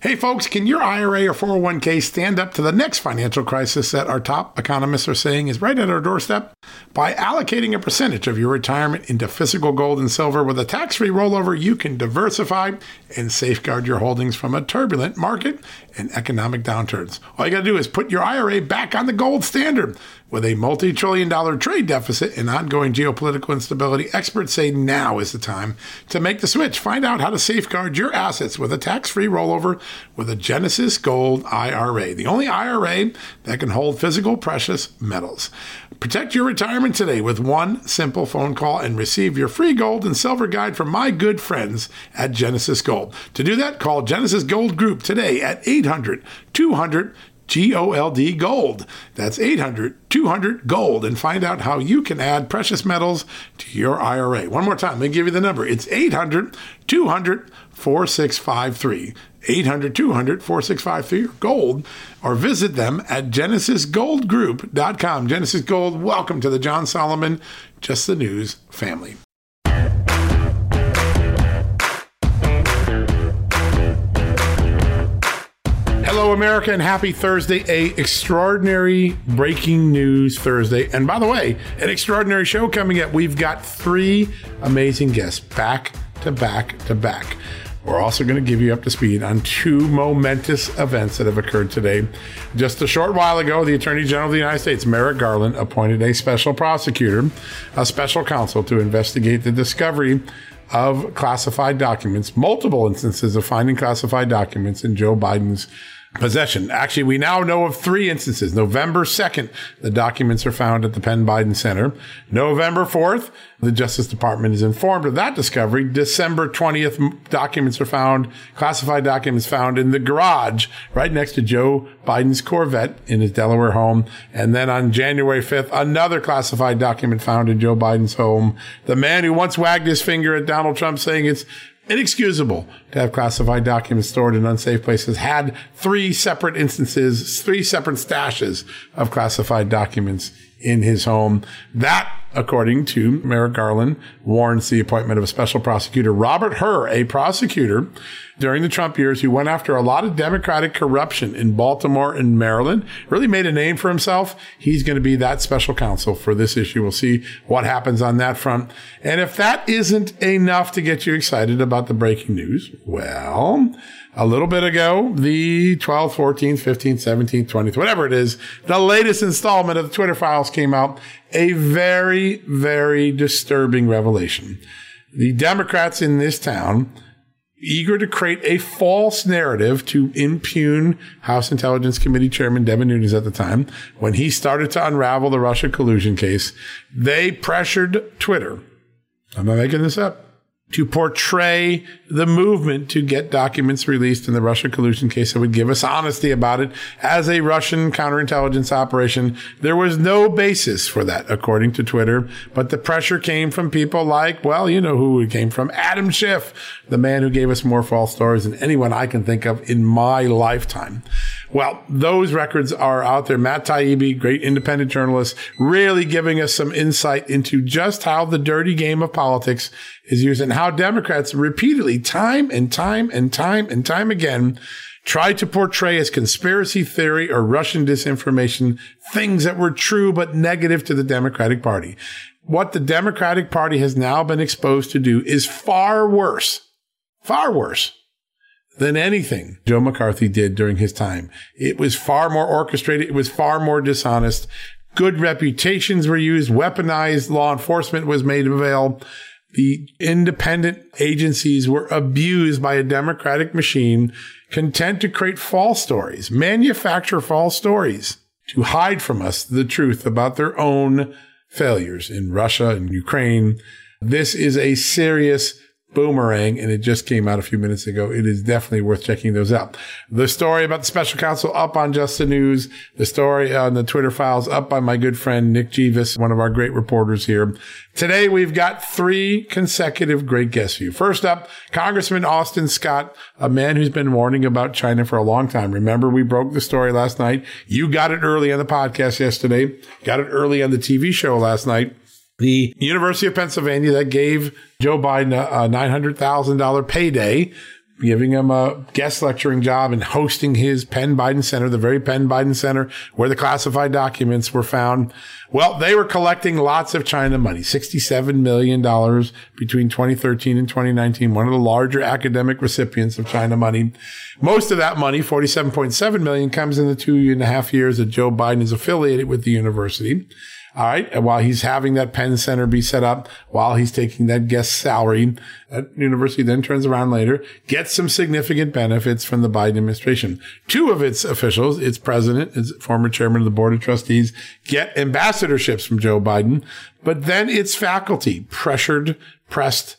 Hey folks, can your IRA or 401k stand up to the next financial crisis that our top economists are saying is right at our doorstep? By allocating a percentage of your retirement into physical gold and silver with a tax-free rollover, you can diversify and safeguard your holdings from a turbulent market and economic downturns. All you got to do is put your IRA back on the gold standard. With a multi-trillion-dollar trade deficit and ongoing geopolitical instability, experts say now is the time to make the switch. Find out how to safeguard your assets with a tax-free rollover with a Genesis Gold IRA, the only IRA that can hold physical precious metals. Protect your retirement today with one simple phone call and receive your free gold and silver guide from my good friends at Genesis Gold. To do that, call Genesis Gold Group today at 800-200 GOLD Gold. That's 800-200-GOLD, and find out how you can add precious metals to your IRA. One more time, let me give you the number. It's 800-200-4653. 800-200-4653 or gold, or visit them at genesisgoldgroup.com. Genesis Gold, welcome to the John Solomon Just the News family. Hello, America, and happy Thursday, a extraordinary breaking news Thursday. And by the way, an extraordinary show coming up. We've got three amazing guests back to back to back. We're also going to give you up to speed on two momentous events that have occurred today. Just a short while ago, the Attorney General of the United States, Merrick Garland, appointed a special prosecutor, a special counsel to investigate the discovery of classified documents, multiple instances of finding classified documents in Joe Biden's possession. Actually, we now know of three instances. November 2nd, the documents are found at the Penn Biden Center. November 4th, the Justice Department is informed of that discovery. December 20th, documents are found, classified documents found in the garage right next to Joe Biden's Corvette in his Delaware home. And then on January 5th, another classified document found in Joe Biden's home. The man who once wagged his finger at Donald Trump saying it's inexcusable to have classified documents stored in unsafe places had three separate instances, three separate stashes of classified documents in his home. That, according to Merrick Garland, warrants the appointment of a special prosecutor, Robert Hur, a prosecutor during the Trump years who went after a lot of Democratic corruption in Baltimore and Maryland, really made a name for himself. He's going to be that special counsel for this issue. We'll see what happens on that front. And if that isn't enough to get you excited about the breaking news, well, a little bit ago, the 12th, 14th, 15th, 17th, 20th, whatever it is, the latest installment of the Twitter Files came out. A very, very disturbing revelation. The Democrats in this town, eager to create a false narrative to impugn House Intelligence Committee Chairman Devin Nunes at the time, when he started to unravel the Russia collusion case, they pressured Twitter, I'm not making this up, to portray the movement to get documents released in the Russia collusion case that would give us honesty about it as a Russian counterintelligence operation. There was no basis for that, according to Twitter, but the pressure came from people like, well, you know who it came from, Adam Schiff, the man who gave us more false stories than anyone I can think of in my lifetime. Well, those records are out there. Matt Taibbi, great independent journalist, really giving us some insight into just how the dirty game of politics is used and how Democrats repeatedly, time and time again, try to portray as conspiracy theory or Russian disinformation things that were true but negative to the Democratic Party. What the Democratic Party has now been exposed to do is far worse than anything Joe McCarthy did during his time. It was far more orchestrated. It was far more dishonest. Good reputations were used. Weaponized law enforcement was made available. The independent agencies were abused by a Democratic machine content to create false stories, manufacture false stories to hide from us the truth about their own failures in Russia and Ukraine. This is a serious boomerang, and it just came out a few minutes ago. It is definitely worth checking those out. The story about the special counsel up on Just the News, the story on the Twitter Files up by my good friend Nick Jeeves, one of our great reporters here. Today, we've got three consecutive great guests for you. First up, Congressman Austin Scott, a man who's been warning about China for a long time. Remember, we broke the story last night. You got it early on the podcast yesterday, got it early on the TV show last night. The University of Pennsylvania that gave Joe Biden a $900,000 payday giving him a guest lecturing job and hosting his Penn Biden Center, the very Penn Biden Center where the classified documents were found. Well, they were collecting lots of China money, $67 million between 2013 and 2019, one of the larger academic recipients of China money. Most of that money, $47.7 million, comes in the 2.5 years that Joe Biden is affiliated with the university. All right. And while he's having that Penn Center be set up, while he's taking that guest salary, that university then turns around later, gets some significant benefits from the Biden administration. Two of its officials, its president, its former chairman of the board of trustees, get ambassadorships from Joe Biden. But then its faculty pressed,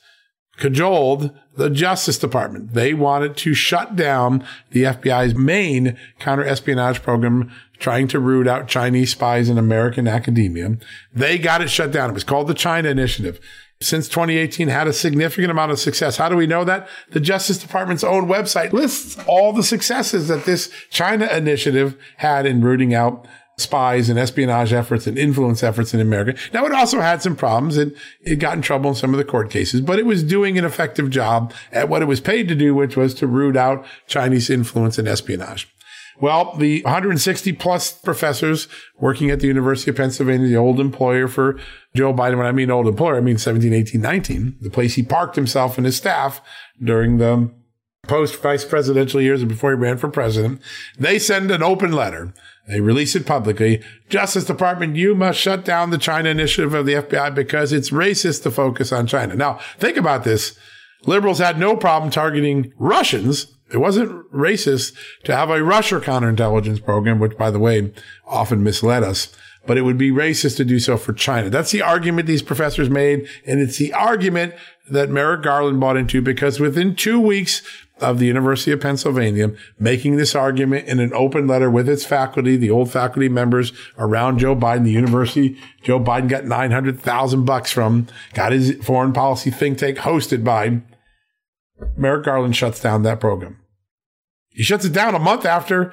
cajoled the Justice Department. They wanted to shut down the FBI's main counter-espionage program, trying to root out Chinese spies in American academia. They got it shut down. It was called the China Initiative. Since 2018, had a significant amount of success. How do we know that? The Justice Department's own website lists all the successes that this China Initiative had in rooting out spies and espionage efforts and influence efforts in America. Now, it also had some problems. It got in trouble in some of the court cases, but it was doing an effective job at what it was paid to do, which was to root out Chinese influence and espionage. Well, the 160 plus professors working at the University of Pennsylvania, the old employer for Joe Biden. When I mean old employer, I mean 17, 18, 19, the place he parked himself and his staff during the post-vice presidential years and before he ran for president. They send an open letter. They release it publicly. Justice Department, you must shut down the China Initiative of the FBI because it's racist to focus on China. Now, think about this. Liberals had no problem targeting Russians. It wasn't racist to have a Russia counterintelligence program, which, by the way, often misled us. But it would be racist to do so for China. That's the argument these professors made. And it's the argument that Merrick Garland bought into, because within 2 weeks of the University of Pennsylvania making this argument in an open letter with its faculty, the old faculty members around Joe Biden, the university Joe Biden got $900,000 from, got his foreign policy think tank hosted by, Merrick Garland shuts down that program. He shuts it down a month after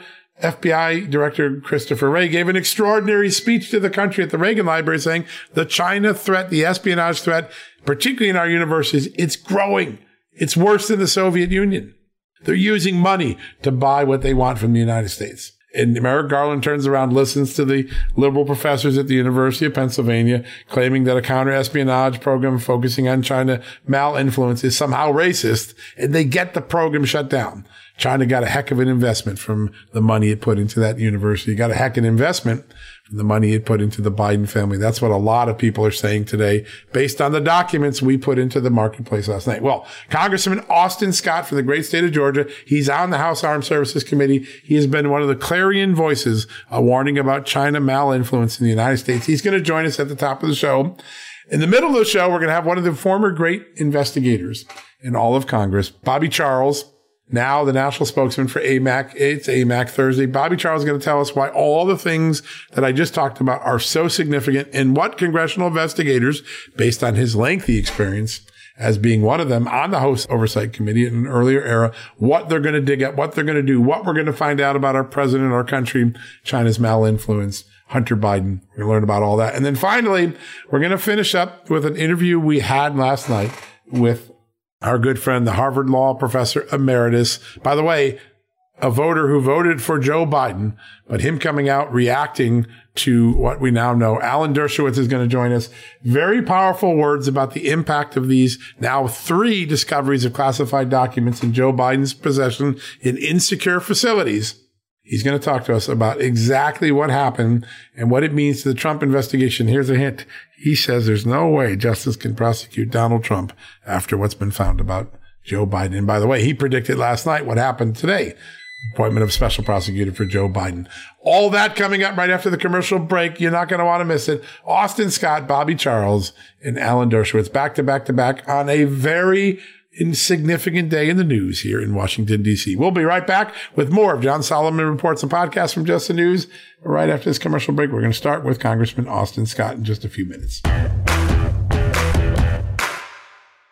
FBI Director Christopher Wray gave an extraordinary speech to the country at the Reagan Library saying the China threat, the espionage threat, particularly in our universities, it's growing. It's worse than the Soviet Union. They're using money to buy what they want from the United States. And Merrick Garland turns around, listens to the liberal professors at the University of Pennsylvania claiming that a counter-espionage program focusing on China malinfluence is somehow racist, and they get the program shut down. China got a heck of an investment from the money it put into that university. Got a heck of an investment from the money it put into the Biden family. That's what a lot of people are saying today based on the documents we put into the marketplace last night. Well, Congressman Austin Scott from the great state of Georgia, he's on the House Armed Services Committee. He has been one of the clarion voices warning about China malinfluence in the United States. He's going to join us at the top of the show. In the middle of the show, we're going to have one of the former great investigators in all of Congress, Bobby Charles, now the national spokesman for AMAC. It's AMAC Thursday. Bobby Charles is going to tell us why all the things that I just talked about are so significant and what congressional investigators, based on his lengthy experience as being one of them on the House Oversight Committee in an earlier era, what they're going to dig at, what they're going to do, what we're going to find out about our president, our country, China's malinfluence, Hunter Biden. We're going to learn about all that. And then finally, we're going to finish up with an interview we had last night with our good friend, the Harvard Law Professor Emeritus. By the way, a voter who voted for Joe Biden, but him coming out reacting to what we now know. Alan Dershowitz is going to join us. Very powerful words about the impact of these now 3 discoveries of classified documents in Joe Biden's possession in insecure facilities. He's going to talk to us about exactly what happened and what it means to the Trump investigation. Here's a hint. He says there's no way justice can prosecute Donald Trump after what's been found about Joe Biden. And by the way, he predicted last night what happened today. Appointment of special prosecutor for Joe Biden. All that coming up right after the commercial break. You're not going to want to miss it. Austin Scott, Bobby Charles, and Alan Dershowitz back to back to back on a very insignificant day in the news here in Washington, D.C. We'll be right back with more of John Solomon Reports and Podcasts from Just the News. Right after this commercial break, we're going to start with Congressman Austin Scott in just a few minutes. Hey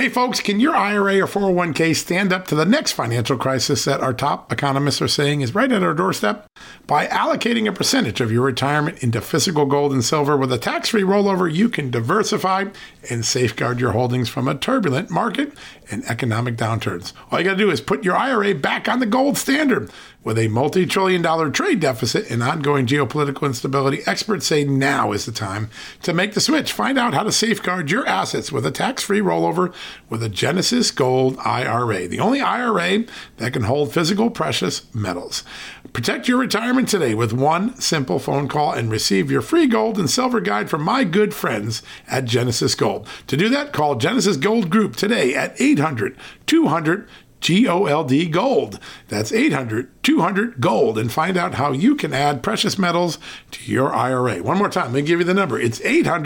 Hey, folks, can your IRA or 401k stand up to the next financial crisis that our top economists are saying is right at our doorstep? By allocating a percentage of your retirement into physical gold and silver with a tax-free rollover, you can diversify and safeguard your holdings from a turbulent market and economic downturns. All you got to do is put your IRA back on the gold standard. With a multi-trillion-dollar trade deficit and ongoing geopolitical instability, experts say now is the time to make the switch. Find out how to safeguard your assets with a tax-free rollover with a Genesis Gold IRA, the only IRA that can hold physical precious metals. Protect your retirement today with one simple phone call and receive your free gold and silver guide from my good friends at Genesis Gold. To do that, call Genesis Gold Group today at 800-200 GOLD Gold. That's 800-200-GOLD, and find out how you can add precious metals to your IRA. One more time, let me give you the number. It's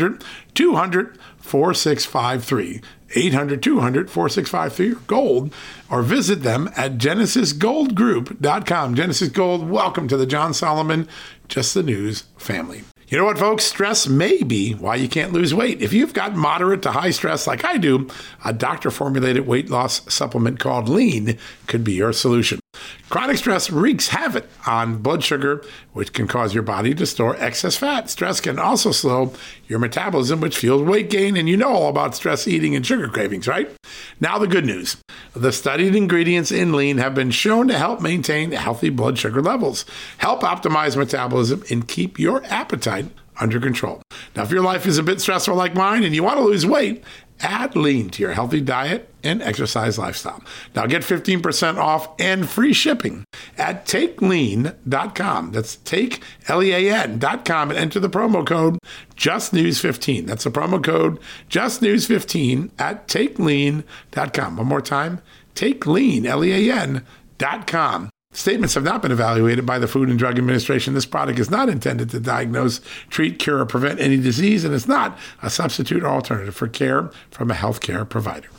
800-200-4653. 800-200-4653 or gold, or visit them at genesisgoldgroup.com. Genesis Gold, welcome to the John Solomon Just the News family. You know what, folks? Stress may be why you can't lose weight. If you've got moderate to high stress like I do, a doctor-formulated weight loss supplement called Lean could be your solution. Chronic stress wreaks havoc on blood sugar, which can cause your body to store excess fat. Stress can also slow your metabolism, which fuels weight gain, and you know all about stress eating and sugar cravings, right? Now the good news. The studied ingredients in Lean have been shown to help maintain healthy blood sugar levels, help optimize metabolism, and keep your appetite under control. Now, if your life is a bit stressful like mine and you want to lose weight, add Lean to your healthy diet and exercise lifestyle. Now get 15% off and free shipping at takelean.com. That's takelean.com, and enter the promo code JustNews15. That's the promo code JustNews15 at takelean.com. One more time, takelean.com. Statements have not been evaluated by the Food and Drug Administration. This product is not intended to diagnose, treat, cure, or prevent any disease, and is not a substitute or alternative for care from a healthcare provider.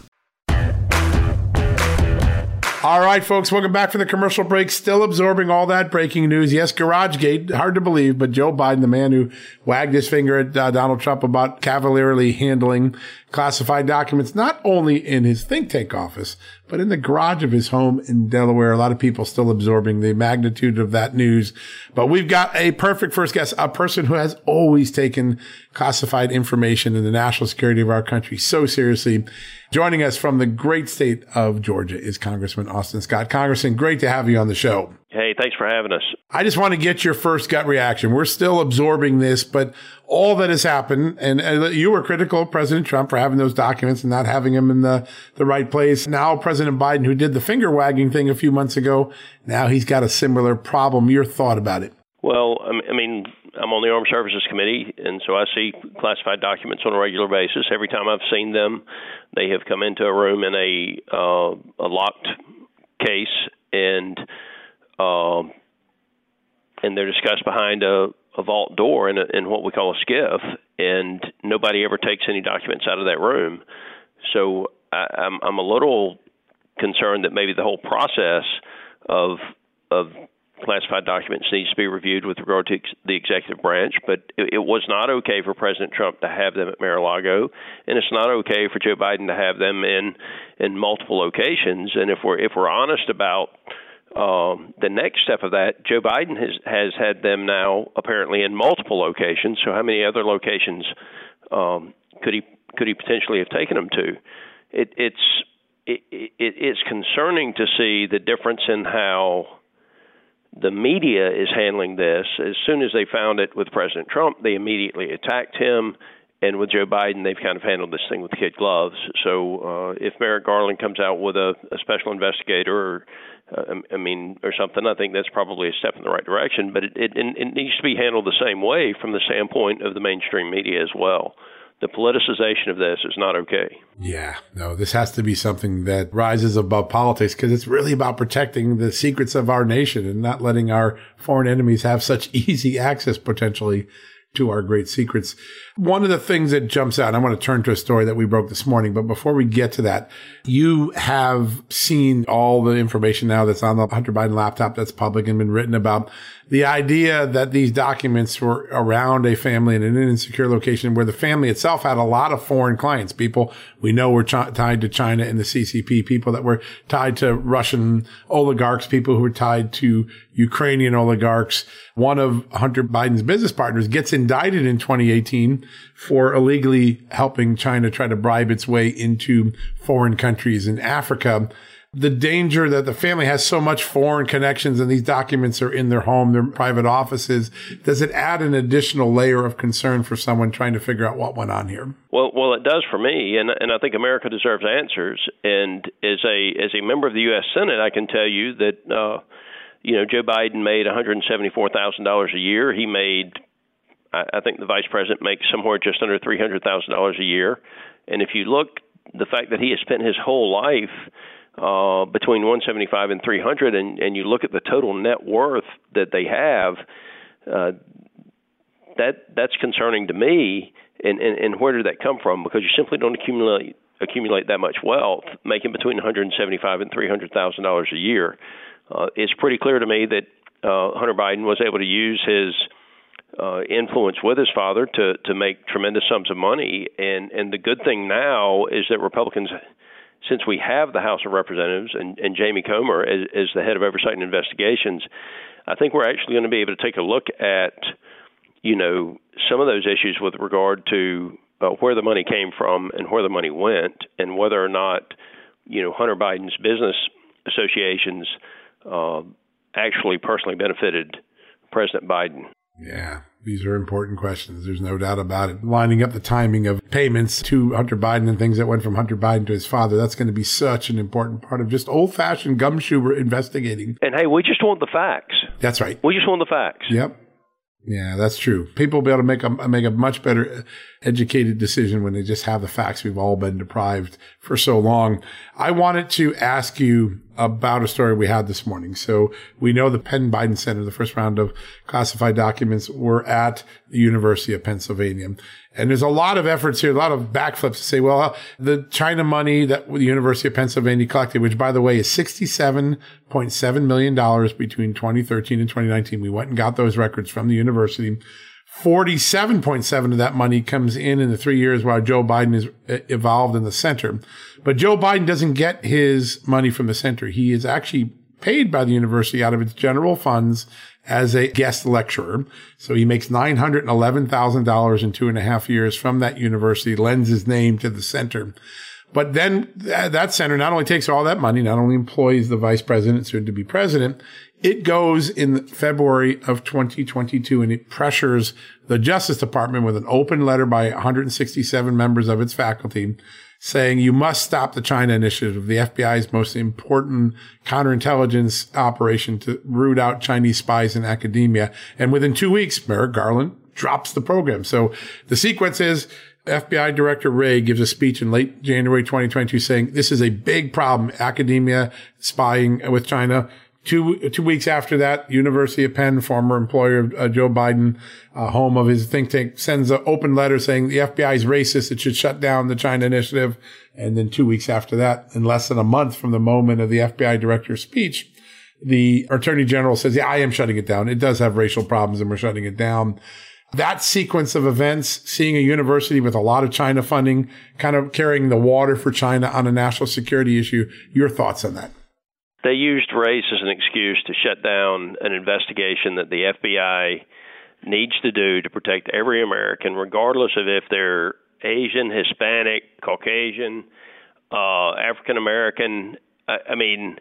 All right, folks, welcome back from the commercial break. Still absorbing all that breaking news. Yes, GarageGate, hard to believe, but Joe Biden, the man who wagged his finger at Donald Trump about cavalierly handling classified documents, not only in his think tank office, but in the garage of his home in Delaware. A lot of people still absorbing the magnitude of that news. But we've got a perfect first guest, a person who has always taken classified information and the national security of our country so seriously. Joining us from the great state of Georgia is Congressman Austin Scott. Congressman, great to have you on the show. Hey, thanks for having us. I just want to get your first gut reaction. We're still absorbing this, but all that has happened, and you were critical of President Trump for having those documents and not having them in the right place. Now President Biden, who did the finger wagging thing a few months ago, now he's got a similar problem. Your thought about it? Well, I mean, I'm on the Armed Services Committee, and so I see classified documents on a regular basis. Every time I've seen them, they have come into a room in a locked case, and they're discussed behind a vault door in what we call a SCIF, and nobody ever takes any documents out of that room. So I'm a little concerned that maybe the whole process of classified documents needs to be reviewed with regard to the executive branch. But it was not okay for President Trump to have them at Mar-a-Lago, and it's not okay for Joe Biden to have them in multiple locations. And if we're honest about the next step of that, Joe Biden has had them now apparently in multiple locations. So how many other locations could he potentially have taken them to? It's concerning to see the difference in how the media is handling this. As soon as they found it with President Trump, they immediately attacked him. And with Joe Biden, they've kind of handled this thing with kid gloves. So if Merrick Garland comes out with a special investigator or something, I think that's probably a step in the right direction. But it needs to be handled the same way from the standpoint of the mainstream media as well. The politicization of this is not okay. Yeah, no, this has to be something that rises above politics, because it's really about protecting the secrets of our nation and not letting our foreign enemies have such easy access potentially to our great secrets. One of the things that jumps out, and I want to turn to a story that we broke this morning, but before we get to that, you have seen all the information now that's on the Hunter Biden laptop that's public and been written about the idea that these documents were around a family in an insecure location where the family itself had a lot of foreign clients, people we know were tied to China and the CCP, people that were tied to Russian oligarchs, people who were tied to Ukrainian oligarchs. One of Hunter Biden's business partners gets indicted in 2018 for illegally helping China try to bribe its way into foreign countries in Africa. The danger that the family has so much foreign connections and these documents are in their home, their private offices, does it add an additional layer of concern for someone trying to figure out what went on here? Well, it does for me, and I think America deserves answers. And as a member of the U.S. Senate, I can tell you that Joe Biden made $174,000 a year. He made, I think the vice president makes somewhere just under $300,000 a year. And if you look, the fact that he has spent his whole life between 175 and 300, and you look at the total net worth that they have, that's concerning to me. And where did that come from? Because you simply don't accumulate that much wealth, making between 175 and $300,000 a year. It's pretty clear to me that Hunter Biden was able to use his influence with his father to make tremendous sums of money. And the good thing now is that Republicans, since we have the House of Representatives and Jamie Comer as the head of Oversight and Investigations, I think we're actually going to be able to take a look at, some of those issues with regard to where the money came from and where the money went, and whether or not, Hunter Biden's business associations actually personally benefited President Biden. Yeah, these are important questions. There's no doubt about it. Lining up the timing of payments to Hunter Biden and things that went from Hunter Biden to his father, that's going to be such an important part of just old-fashioned gumshoe investigating. And hey, we just want the facts. That's right. We just want the facts. Yep. Yeah, that's true. People will be able to make a much better educated decision when they just have the facts. We've all been deprived for so long. I wanted to ask you about a story we had this morning. So we know the Penn Biden Center, the first round of classified documents were at the University of Pennsylvania. And there's a lot of efforts here, a lot of backflips to say, well, the China money that the University of Pennsylvania collected, which by the way is $67.7 million between 2013 and 2019. We went and got those records from the university. 47.7 of that money comes in the 3 years while Joe Biden is involved in the center. But Joe Biden doesn't get his money from the center. He is actually paid by the university out of its general funds as a guest lecturer. So he makes $911,000 in 2.5 years from that university, lends his name to the center. But then that center not only takes all that money, not only employs the vice president, soon to be president, it goes in February of 2022 and it pressures the Justice Department with an open letter by 167 members of its faculty saying you must stop the China Initiative, the FBI's most important counterintelligence operation to root out Chinese spies in academia. And within 2 weeks, Merrick Garland drops the program. So the sequence is FBI Director Wray gives a speech in late January 2022 saying this is a big problem, academia spying with China. Two weeks after that, University of Penn, former employer of Joe Biden, home of his think tank, sends an open letter saying the FBI is racist. It should shut down the China Initiative. And then 2 weeks after that, in less than a month from the moment of the FBI director's speech, the Attorney General says, yeah, I am shutting it down. It does have racial problems and we're shutting it down. That sequence of events, seeing a university with a lot of China funding, kind of carrying the water for China on a national security issue, your thoughts on that? They used race as an excuse to shut down an investigation that the FBI needs to do to protect every American, regardless of if they're Asian, Hispanic, Caucasian, African American. I mean,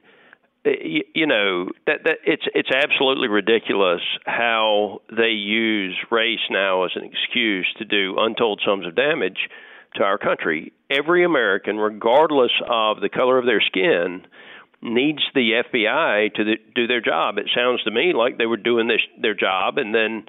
that it's absolutely ridiculous how they use race now as an excuse to do untold sums of damage to our country. Every American, regardless of the color of their skin, needs the FBI to do their job. It sounds to me like they were doing their job and then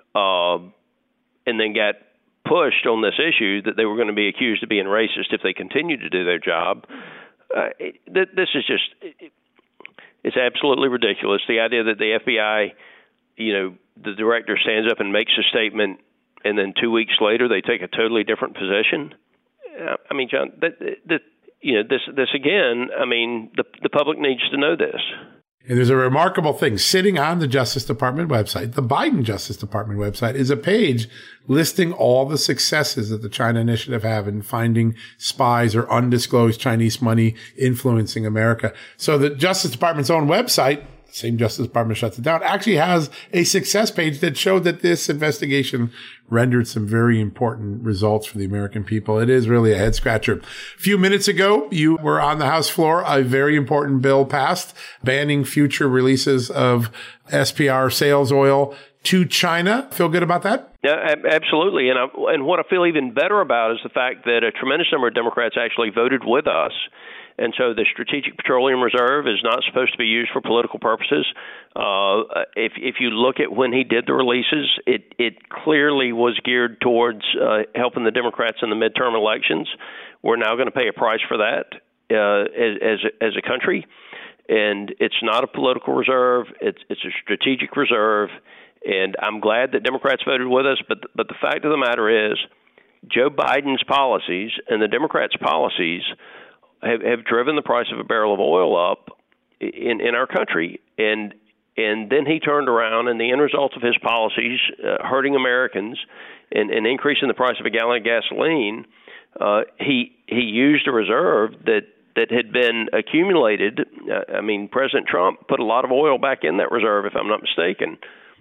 got pushed on this issue that they were going to be accused of being racist if they continued to do their job. This is just, it's absolutely ridiculous. The idea that the FBI, the director stands up and makes a statement and then 2 weeks later they take a totally different position. I mean, John, this again. I mean, the public needs to know this. And there's a remarkable thing sitting on the Justice Department website. The Biden Justice Department website is a page listing all the successes that the China Initiative have in finding spies or undisclosed Chinese money influencing America. So the Justice Department's own website, same Justice Department shuts it down, actually has a success page that showed that this investigation rendered some very important results for the American people. It is really a head scratcher. A few minutes ago, you were on the House floor. A very important bill passed banning future releases of SPR sales oil to China. Feel good about that? Yeah, absolutely. And what I feel even better about is the fact that a tremendous number of Democrats actually voted with us. And so the Strategic Petroleum Reserve is not supposed to be used for political purposes. If you look at when he did the releases, it clearly was geared towards helping the Democrats in the midterm elections. We're now going to pay a price for that as a country. And it's not a political reserve. It's a strategic reserve. And I'm glad that Democrats voted with us. But the fact of the matter is, Joe Biden's policies and the Democrats' policies have driven the price of a barrel of oil up in our country. And then he turned around, and the end result of his policies hurting Americans and increasing the price of a gallon of gasoline, he used a reserve that had been accumulated. I mean, President Trump put a lot of oil back in that reserve, if I'm not mistaken.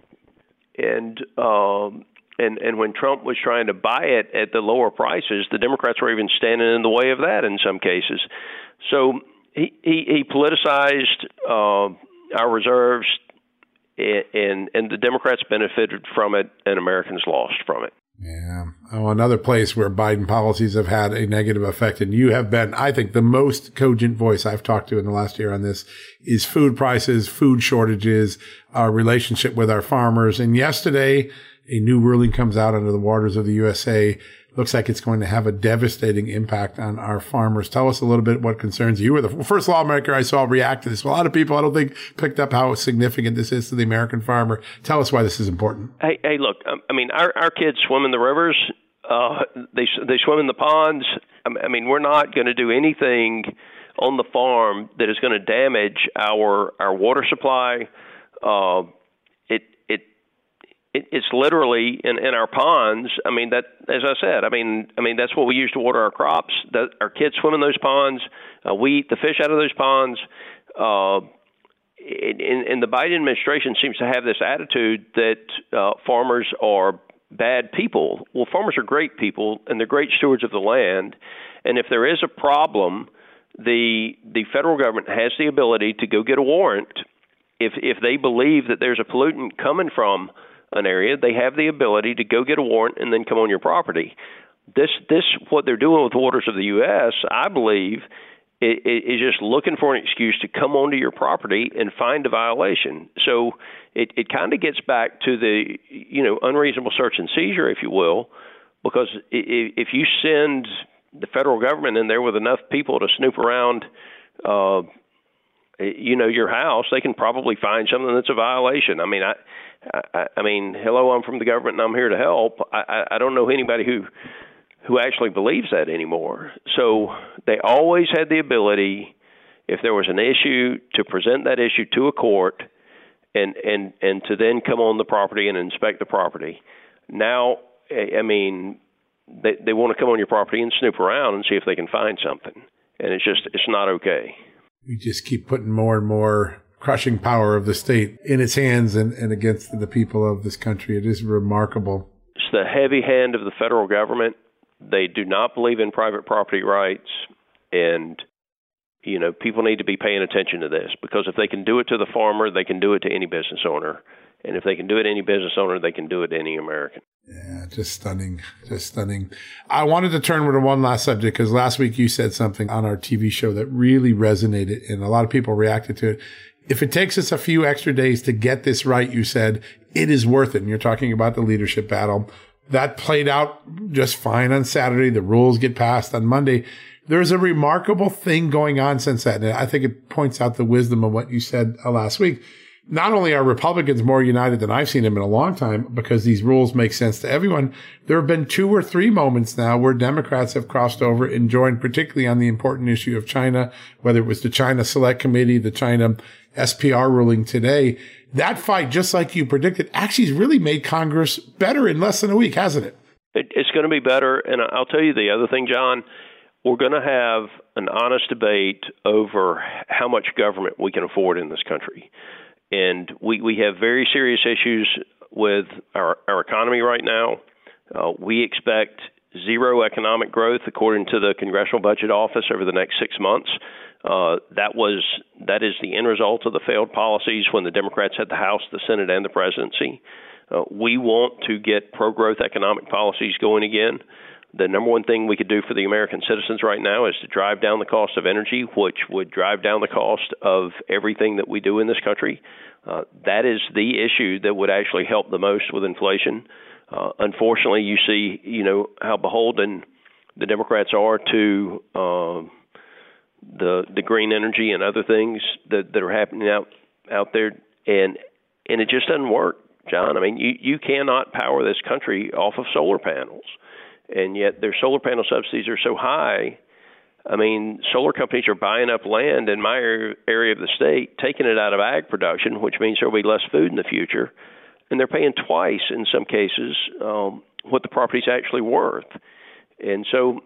And when Trump was trying to buy it at the lower prices, the Democrats were even standing in the way of that in some cases. So he politicized our reserves, and the Democrats benefited from it, and Americans lost from it. Yeah. Oh, another place where Biden policies have had a negative effect, and you have been, I think, the most cogent voice I've talked to in the last year on this, is food prices, food shortages, our relationship with our farmers. And yesterday, a new ruling comes out under the waters of the USA. Looks like it's going to have a devastating impact on our farmers. Tell us a little bit what concerns you. You were the first lawmaker I saw react to this. A lot of people, I don't think, picked up how significant this is to the American farmer. Tell us why this is important. Hey, look, I mean, our kids swim in the rivers. They swim in the ponds. I mean, we're not going to do anything on the farm that is going to damage our water supply. It's literally in our ponds. I mean, that, as I said, I mean that's what we use to water our crops. Our kids swim in those ponds. We eat the fish out of those ponds. And the Biden administration seems to have this attitude that farmers are bad people. Well, farmers are great people, and they're great stewards of the land. And if there is a problem, the federal government has the ability to go get a warrant. If they believe that there's a pollutant coming from an area, they have the ability to go get a warrant and then come on your property. This what they're doing with the waters of the U.S., I believe, is just looking for an excuse to come onto your property and find a violation. So it kind of gets back to the unreasonable search and seizure, if you will, because if you send the federal government in there with enough people to snoop around your house, they can probably find something that's a violation. I mean, hello, I'm from the government and I'm here to help. I don't know anybody who actually believes that anymore. So they always had the ability, if there was an issue, to present that issue to a court and to then come on the property and inspect the property. Now, I mean, they want to come on your property and snoop around and see if they can find something. And it's not okay. We just keep putting more and more crushing power of the state in its hands and against the people of this country. It is remarkable. It's the heavy hand of the federal government. They do not believe in private property rights. And, people need to be paying attention to this, because if they can do it to the farmer, they can do it to any business owner. And if they can do it to any business owner, they can do it to any American. Yeah, just stunning. Just stunning. I wanted to turn to one last subject, because last week you said something on our TV show that really resonated, and a lot of people reacted to it. If it takes us a few extra days to get this right, you said, it is worth it. And you're talking about the leadership battle. That played out just fine on Saturday. The rules get passed on Monday. There's a remarkable thing going on since that. And I think it points out the wisdom of what you said last week. not only are Republicans more united than I've seen them in a long time because these rules make sense to everyone, there have been 2 or 3 moments now where Democrats have crossed over and joined, particularly on the important issue of China, whether it was the China Select Committee, the China SPR ruling today. That fight, just like you predicted, actually has really made Congress better in less than a week, hasn't it? It's going to be better. And I'll tell you the other thing, John. We're going to have an honest debate over how much government we can afford in this country. And we have very serious issues with our economy right now. We expect zero economic growth, according to the Congressional Budget Office, over the next 6 months. That is the end result of the failed policies when the Democrats had the House, the Senate, and the presidency. We want to get pro-growth economic policies going again. The number one thing we could do for the American citizens right now is to drive down the cost of energy, which would drive down the cost of everything that we do in this country. That is the issue that would actually help the most with inflation. Unfortunately, you see, how beholden the Democrats are to the green energy and other things that are happening out there, and it just doesn't work, John. I mean, you cannot power this country off of solar panels. And yet their solar panel subsidies are so high. I mean, solar companies are buying up land in my area of the state, taking it out of ag production, which means there will be less food in the future. And they're paying twice, in some cases, what the property's actually worth. And so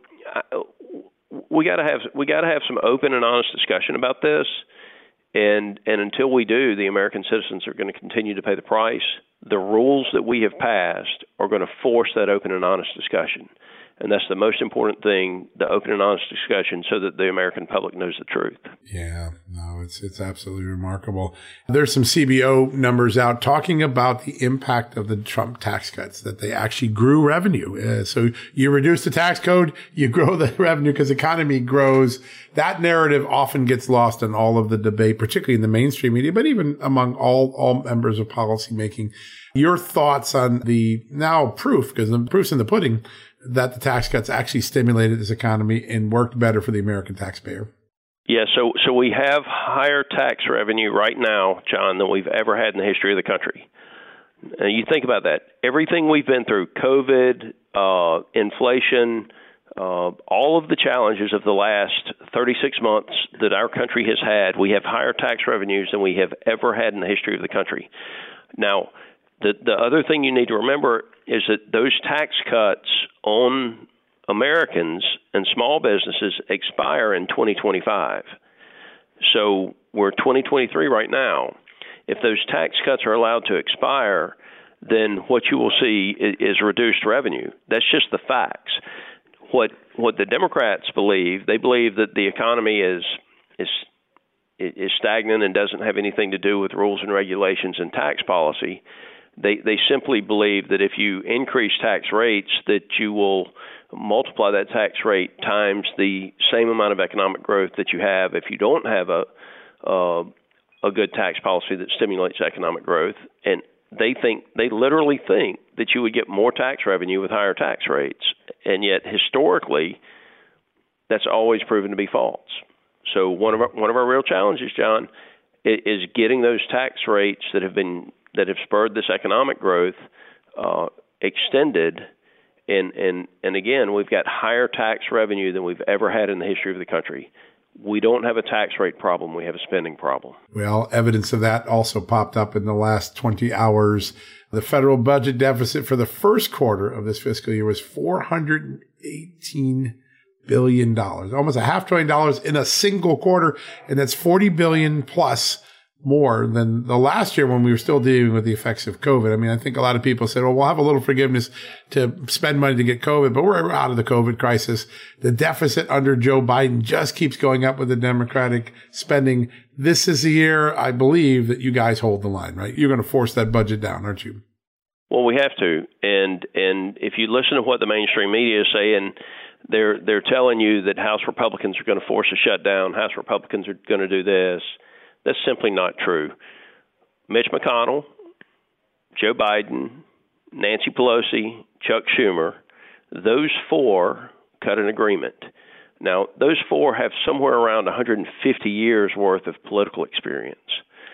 we got to have some open and honest discussion about this. And until we do, the American citizens are going to continue to pay the price. The rules that we have passed are going to force that open and honest discussion. And that's the most important thing, the open and honest discussion, so that the American public knows the truth. Yeah, no, it's absolutely remarkable. There's some CBO numbers out talking about the impact of the Trump tax cuts, that they actually grew revenue. So you reduce the tax code, you grow the revenue because the economy grows. That narrative often gets lost in all of the debate, particularly in the mainstream media, but even among all members of policymaking. Your thoughts on the now proof, because the proof's in the pudding, that the tax cuts actually stimulated this economy and worked better for the American taxpayer? Yeah, so we have higher tax revenue right now, John, than we've ever had in the history of the country. You think about that. Everything we've been through, COVID, inflation, all of the challenges of the last 36 months that our country has had, we have higher tax revenues than we have ever had in the history of the country. Now, the other thing you need to remember is that those tax cuts on Americans and small businesses expire in 2025. So we're 2023 right now. If those tax cuts are allowed to expire, then what you will see is reduced revenue. That's just the facts. What the Democrats believe, they believe that the economy is stagnant and doesn't have anything to do with rules and regulations and tax policy. They simply believe that if you increase tax rates, that you will multiply that tax rate times the same amount of economic growth that you have if you don't have a good tax policy that stimulates economic growth. And they literally think that you would get more tax revenue with higher tax rates. And yet historically, that's always proven to be false. So one of our real challenges, John, is getting those tax rates that have spurred this economic growth extended. And again, we've got higher tax revenue than we've ever had in the history of the country. We don't have a tax rate problem. We have a spending problem. Well, evidence of that also popped up in the last 20 hours. The federal budget deficit for the first quarter of this fiscal year was $418 billion, almost $500 billion in a single quarter. And that's $40 billion plus more than the last year when we were still dealing with the effects of COVID. I mean, I think a lot of people said, well, we'll have a little forgiveness to spend money to get COVID, but we're out of the COVID crisis. The deficit under Joe Biden just keeps going up with the Democratic spending. This is the year, I believe, that you guys hold the line, right? You're going to force that budget down, aren't you? Well, we have to. And if you listen to what the mainstream media is saying, they're telling you that House Republicans are going to force a shutdown. House Republicans are going to do this. That's simply not true. Mitch McConnell, Joe Biden, Nancy Pelosi, Chuck Schumer, those four cut an agreement. Now, those four have somewhere around 150 years worth of political experience.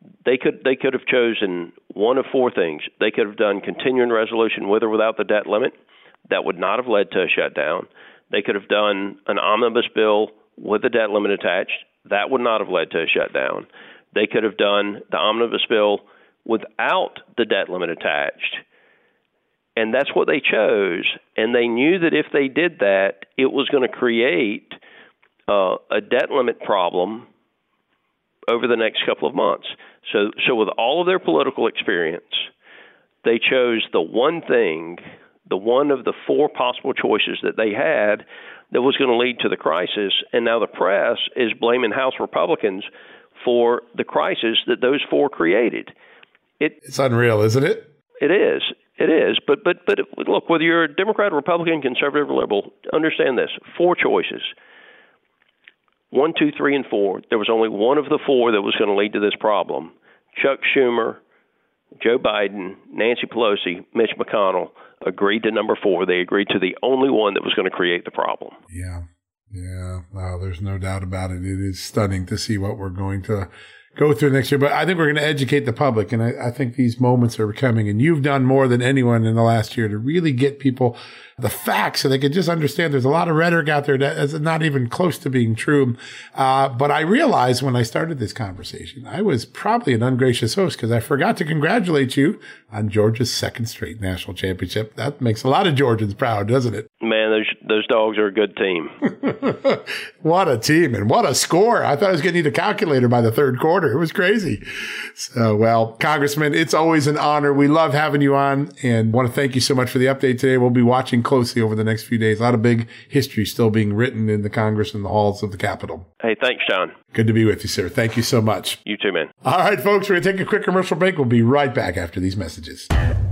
They could have chosen one of four things. They could have done continuing resolution with or without the debt limit. That would not have led to a shutdown. They could have done an omnibus bill with the debt limit attached. That would not have led to a shutdown. They could have done the omnibus bill without the debt limit attached. And that's what they chose. And they knew that if they did that, it was going to create a debt limit problem over the next couple of months. So with all of their political experience, they chose the one thing, the one of the four possible choices that they had that was going to lead to the crisis. And now the press is blaming House Republicans for the crisis that those four created. It's unreal, isn't it? It is. It is. But look, whether you're a Democrat, Republican, conservative, or liberal, understand this. Four choices. 1, 2, 3, and 4. There was only one of the four that was going to lead to this problem. Chuck Schumer, Joe Biden, Nancy Pelosi, Mitch McConnell agreed to number 4. They agreed to the only one that was going to create the problem. Yeah. Well, there's no doubt about it. It is stunning to see what we're going to go through next year. But I think we're going to educate the public. And I think these moments are coming. And you've done more than anyone in the last year to really get people the facts so they can just understand there's a lot of rhetoric out there that is not even close to being true. But I realized when I started this conversation, I was probably an ungracious host because I forgot to congratulate you on Georgia's second straight national championship. That makes a lot of Georgians proud, doesn't it? Man, those dogs are a good team. What a team and what a score. I thought I was going to need a calculator by the third quarter. It was crazy. So, well, Congressman, it's always an honor. We love having you on and want to thank you so much for the update today. We'll be watching closely over the next few days. A lot of big history still being written in the Congress and the halls of the Capitol. Hey, thanks, John. Good to be with you, sir. Thank you so much. You too, man. All right, folks, we're going to take a quick commercial break. We'll be right back after these messages.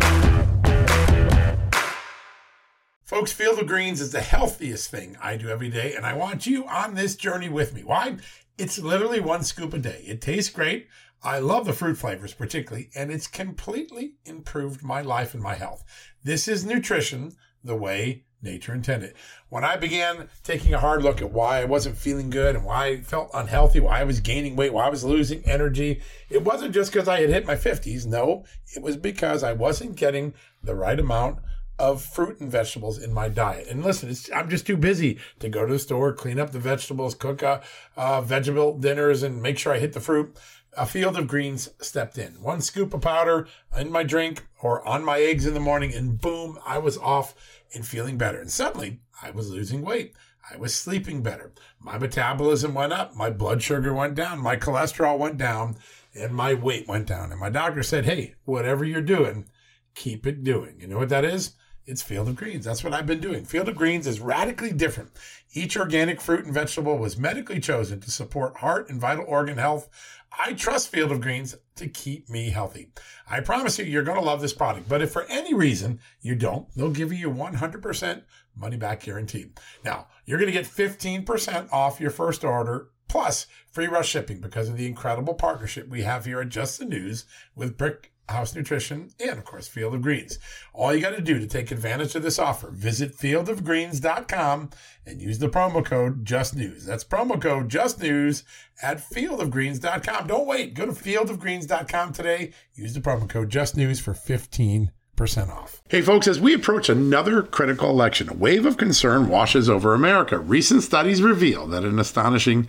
Folks, Field of Greens is the healthiest thing I do every day, and I want you on this journey with me. Why? It's literally one scoop a day. It tastes great. I love the fruit flavors particularly, and it's completely improved my life and my health. This is nutrition the way nature intended. When I began taking a hard look at why I wasn't feeling good and why I felt unhealthy, why I was gaining weight, why I was losing energy, it wasn't just because I had hit my 50s. No, it was because I wasn't getting the right amount of fruit and vegetables in my diet. And listen, I'm just too busy to go to the store, clean up the vegetables, cook vegetable dinners, and make sure I hit the fruit. A Field of Greens stepped in. One scoop of powder in my drink or on my eggs in the morning, and boom, I was off and feeling better. And suddenly, I was losing weight. I was sleeping better. My metabolism went up. My blood sugar went down. My cholesterol went down. And my weight went down. And my doctor said, hey, whatever you're doing, keep it doing. You know what that is? It's Field of Greens. That's what I've been doing. Field of Greens is radically different. Each organic fruit and vegetable was medically chosen to support heart and vital organ health. I trust Field of Greens to keep me healthy. I promise you're going to love this product. But if for any reason you don't, they'll give you your 100% money back guarantee. Now, you're going to get 15% off your first order plus free rush shipping because of the incredible partnership we have here at Just the News with Brick House Nutrition and, of course, Field of Greens. All you got to do to take advantage of this offer, visit fieldofgreens.com and use the promo code JustNews. That's promo code JustNews at fieldofgreens.com. Don't wait. Go to fieldofgreens.com today. Use the promo code JustNews for 15% off. Hey, folks, as we approach another critical election, a wave of concern washes over America. Recent studies reveal that an astonishing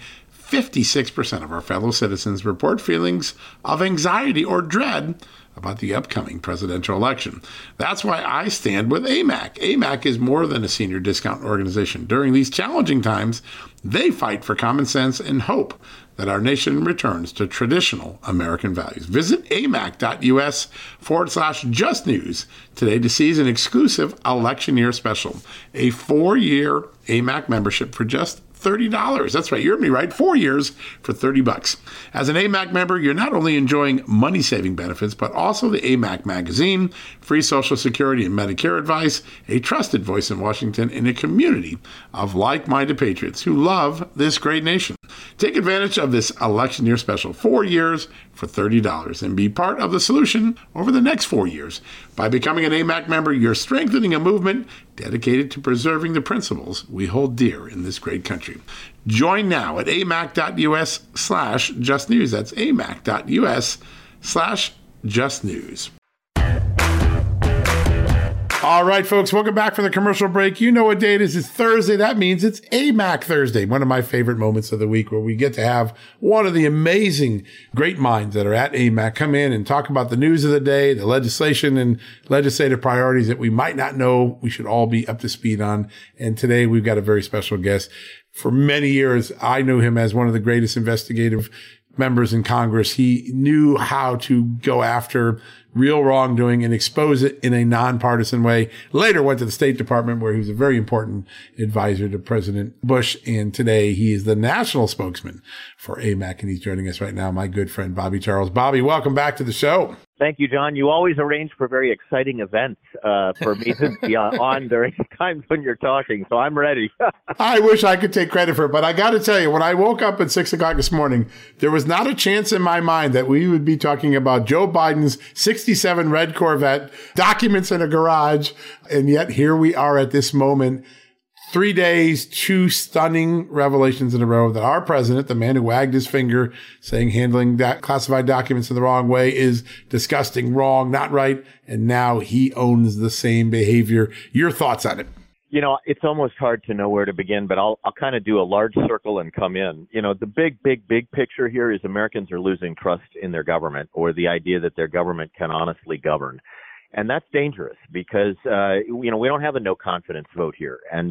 56% of our fellow citizens report feelings of anxiety or dread about the upcoming presidential election. That's why I stand with AMAC. AMAC is more than a senior discount organization. During these challenging times, they fight for common sense and hope that our nation returns to traditional American values. Visit amac.us/justnews today to seize an exclusive election year special, a 4-year AMAC membership for just $30. That's right. You heard me right. 4 years for $30. As an AMAC member, you're not only enjoying money-saving benefits, but also the AMAC magazine, free Social Security and Medicare advice, a trusted voice in Washington, and a community of like-minded patriots who love this great nation. Take advantage of this election year special, 4 years for $30, and be part of the solution over the next 4 years. By becoming an AMAC member, you're strengthening a movement dedicated to preserving the principles we hold dear in this great country. country. Join now at amac.us/justnews. That's amac.us/justnews. All right, folks, welcome back from the commercial break. You know what day it is. It's Thursday. That means it's AMAC Thursday, one of my favorite moments of the week where we get to have one of the amazing great minds that are at AMAC come in and talk about the news of the day, the legislation and legislative priorities that we might not know we should all be up to speed on. And today we've got a very special guest. For many years, I knew him as one of the greatest investigative members in Congress. He knew how to go after real wrongdoing and expose it in a nonpartisan way. Later went to the State Department where he was a very important advisor to President Bush. And today he is the national spokesman for AMAC. And he's joining us right now, my good friend, Bobby Charles. Bobby, welcome back to the show. Thank you, John. You always arrange for very exciting events for me to be on during times when you're talking, so I'm ready. I wish I could take credit for it, but I got to tell you, when I woke up at 6 o'clock this morning, there was not a chance in my mind that we would be talking about Joe Biden's 67 red Corvette, documents in a garage, and yet here we are at this moment. 3 days, 2 stunning revelations in a row that our president, the man who wagged his finger saying handling that classified documents in the wrong way is disgusting, wrong, not right. And now he owns the same behavior. Your thoughts on it? You know, it's almost hard to know where to begin, but I'll kind of do a large circle and come in. You know, the big picture here is Americans are losing trust in their government, or the idea that their government can honestly govern. And that's dangerous because, we don't have a no confidence vote here. And,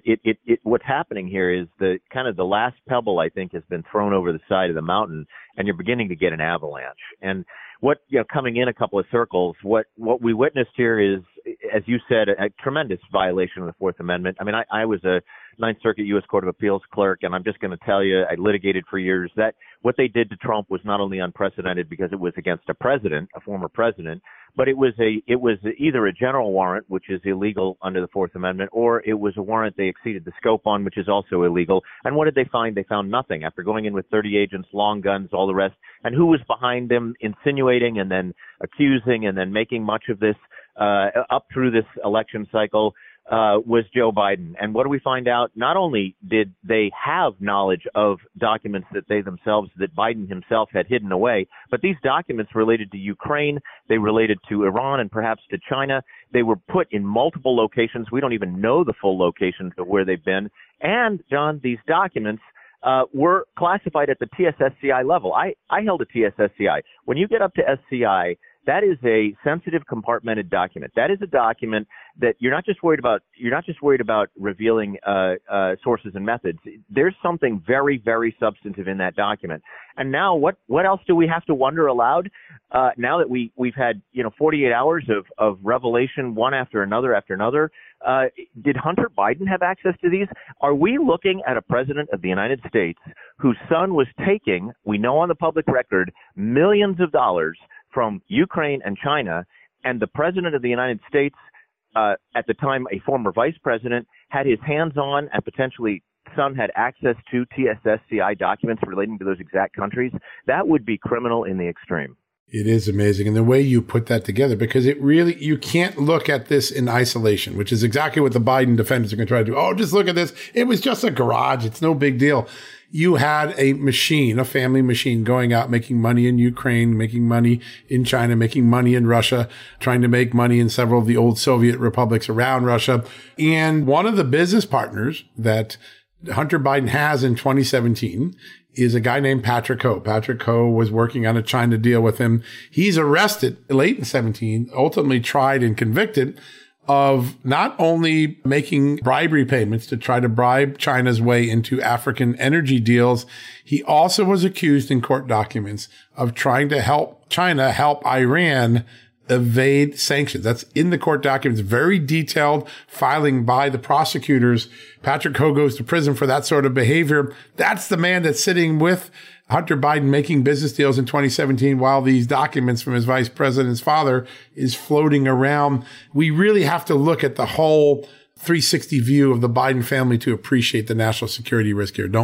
what's happening here is the last pebble, I think, has been thrown over the side of the mountain, and you're beginning to get an avalanche. And coming in a couple of circles, what we witnessed here is, as you said, a tremendous violation of the Fourth Amendment. I mean, I was a Ninth Circuit U.S. Court of Appeals clerk, and I'm just going to tell you, I litigated for years that what they did to Trump was not only unprecedented because it was against a president, a former president, but it was either a general warrant, which is illegal under the Fourth Amendment, or it was a warrant they exceeded the scope on, which is also illegal. And what did they find? They found nothing after going in with 30 agents, long guns, all the rest. And who was behind them, insinuating and then accusing and then making much of this up through this election cycle? Was Joe Biden. And what do we find out? Not only did they have knowledge of documents that Biden himself had hidden away, but these documents related to Ukraine, they related to Iran and perhaps to China. They were put in multiple locations. We don't even know the full locations of where they've been. And, John, these documents were classified at the TSSCI level. I held a TSSCI. When you get up to SCI, that is a sensitive compartmented document. That is a document that you're not just worried about revealing sources and methods. There's something very, very substantive in that document. And now what else do we have to wonder aloud? Now that we've had 48 hours of revelation one after another, did Hunter Biden have access to these? Are we looking at a president of the United States whose son was taking, we know on the public record, millions of dollars from Ukraine and China, and the president of the United States, at the time a former vice president, had his hands on and potentially son had access to TSSCI documents relating to those exact countries? That would be criminal in the extreme. It is amazing. And the way you put that together, because you can't look at this in isolation, which is exactly what the Biden defenders are going to try to do. Oh, just look at this. It was just a garage. It's no big deal. You had a family machine going out, making money in Ukraine, making money in China, making money in Russia, trying to make money in several of the old Soviet republics around Russia. And one of the business partners that Hunter Biden has in 2017 is a guy named Patrick Ho. Patrick Ho was working on a China deal with him. He's arrested late in 17, ultimately tried and convicted of not only making bribery payments to try to bribe China's way into African energy deals, he also was accused in court documents of trying to help China help Iran evade sanctions. That's in the court documents, very detailed filing by the prosecutors. Patrick Ho goes to prison for that sort of behavior. That's the man that's sitting with Hunter Biden making business deals in 2017 while these documents from his vice president's father is floating around. We really have to look at the whole 360 view of the Biden family to appreciate the national security risk here, don't we?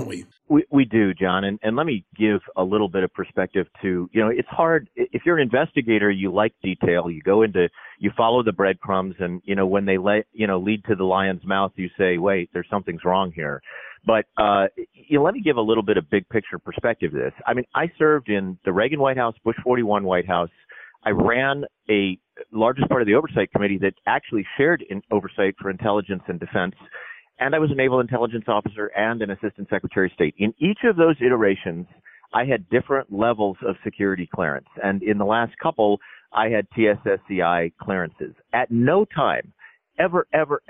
We do, John. And let me give a little bit of perspective to, it's hard. If you're an investigator, you like detail. You follow the breadcrumbs, and, when they lead to the lion's mouth, you say, wait, something's wrong here. But, let me give a little bit of big picture perspective to this. I mean, I served in the Reagan White House, Bush 41 White House. I ran a largest part of the oversight committee that actually shared in oversight for intelligence and defense. And I was a naval intelligence officer and an assistant secretary of state. In each of those iterations, I had different levels of security clearance. And in the last couple, I had TSSCI clearances. At no time, ever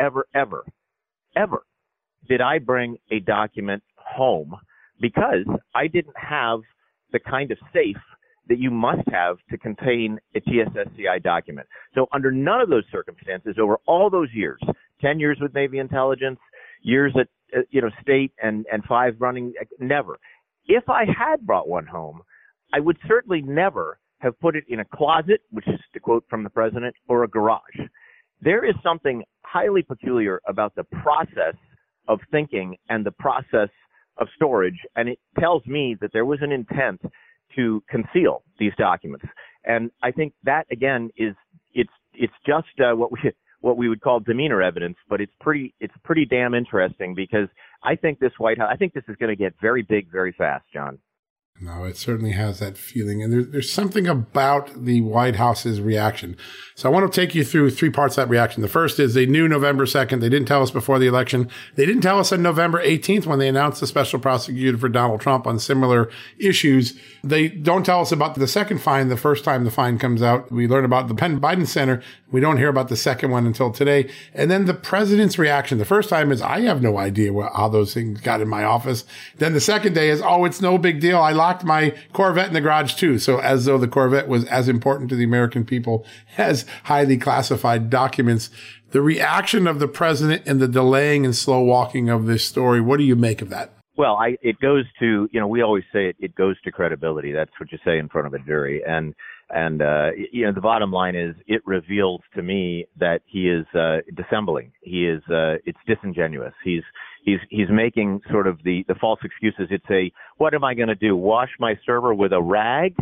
did I bring a document home because I didn't have the kind of safe that you must have to contain a TSSCI document. So under none of those circumstances, over all those years, 10 years with Navy intelligence, years at state and 5 running, never. If I had brought one home, I would certainly never have put it in a closet, which is to quote from the president, or a garage. There is something highly peculiar about the process of thinking and the process of storage, and it tells me that there was an intent to conceal these documents. And I think that, again, it's just what we would call demeanor evidence, but it's pretty damn interesting, because I think this is going to get very big very fast, John. No, it certainly has that feeling. And there's something about the White House's reaction. So I want to take you through 3 parts of that reaction. The first is they knew November 2nd. They didn't tell us before the election. They didn't tell us on November 18th when they announced the special prosecutor for Donald Trump on similar issues. They don't tell us about the second fine the first time the fine comes out. We learn about the Penn Biden Center. We don't hear about the second one until today. And then the president's reaction. The first time is, I have no idea how those things got in my office. Then the second day is, oh, it's no big deal. I locked my Corvette in the garage too. So as though the Corvette was as important to the American people as highly classified documents. The reaction of the president and the delaying and slow walking of this story, what do you make of that? Well, it goes to, we always say it goes to credibility. That's what you say in front of a jury. And the bottom line is it reveals to me that he is dissembling. It's disingenuous. He's making sort of the false excuses. It's what am I going to do? Wash my server with a rag?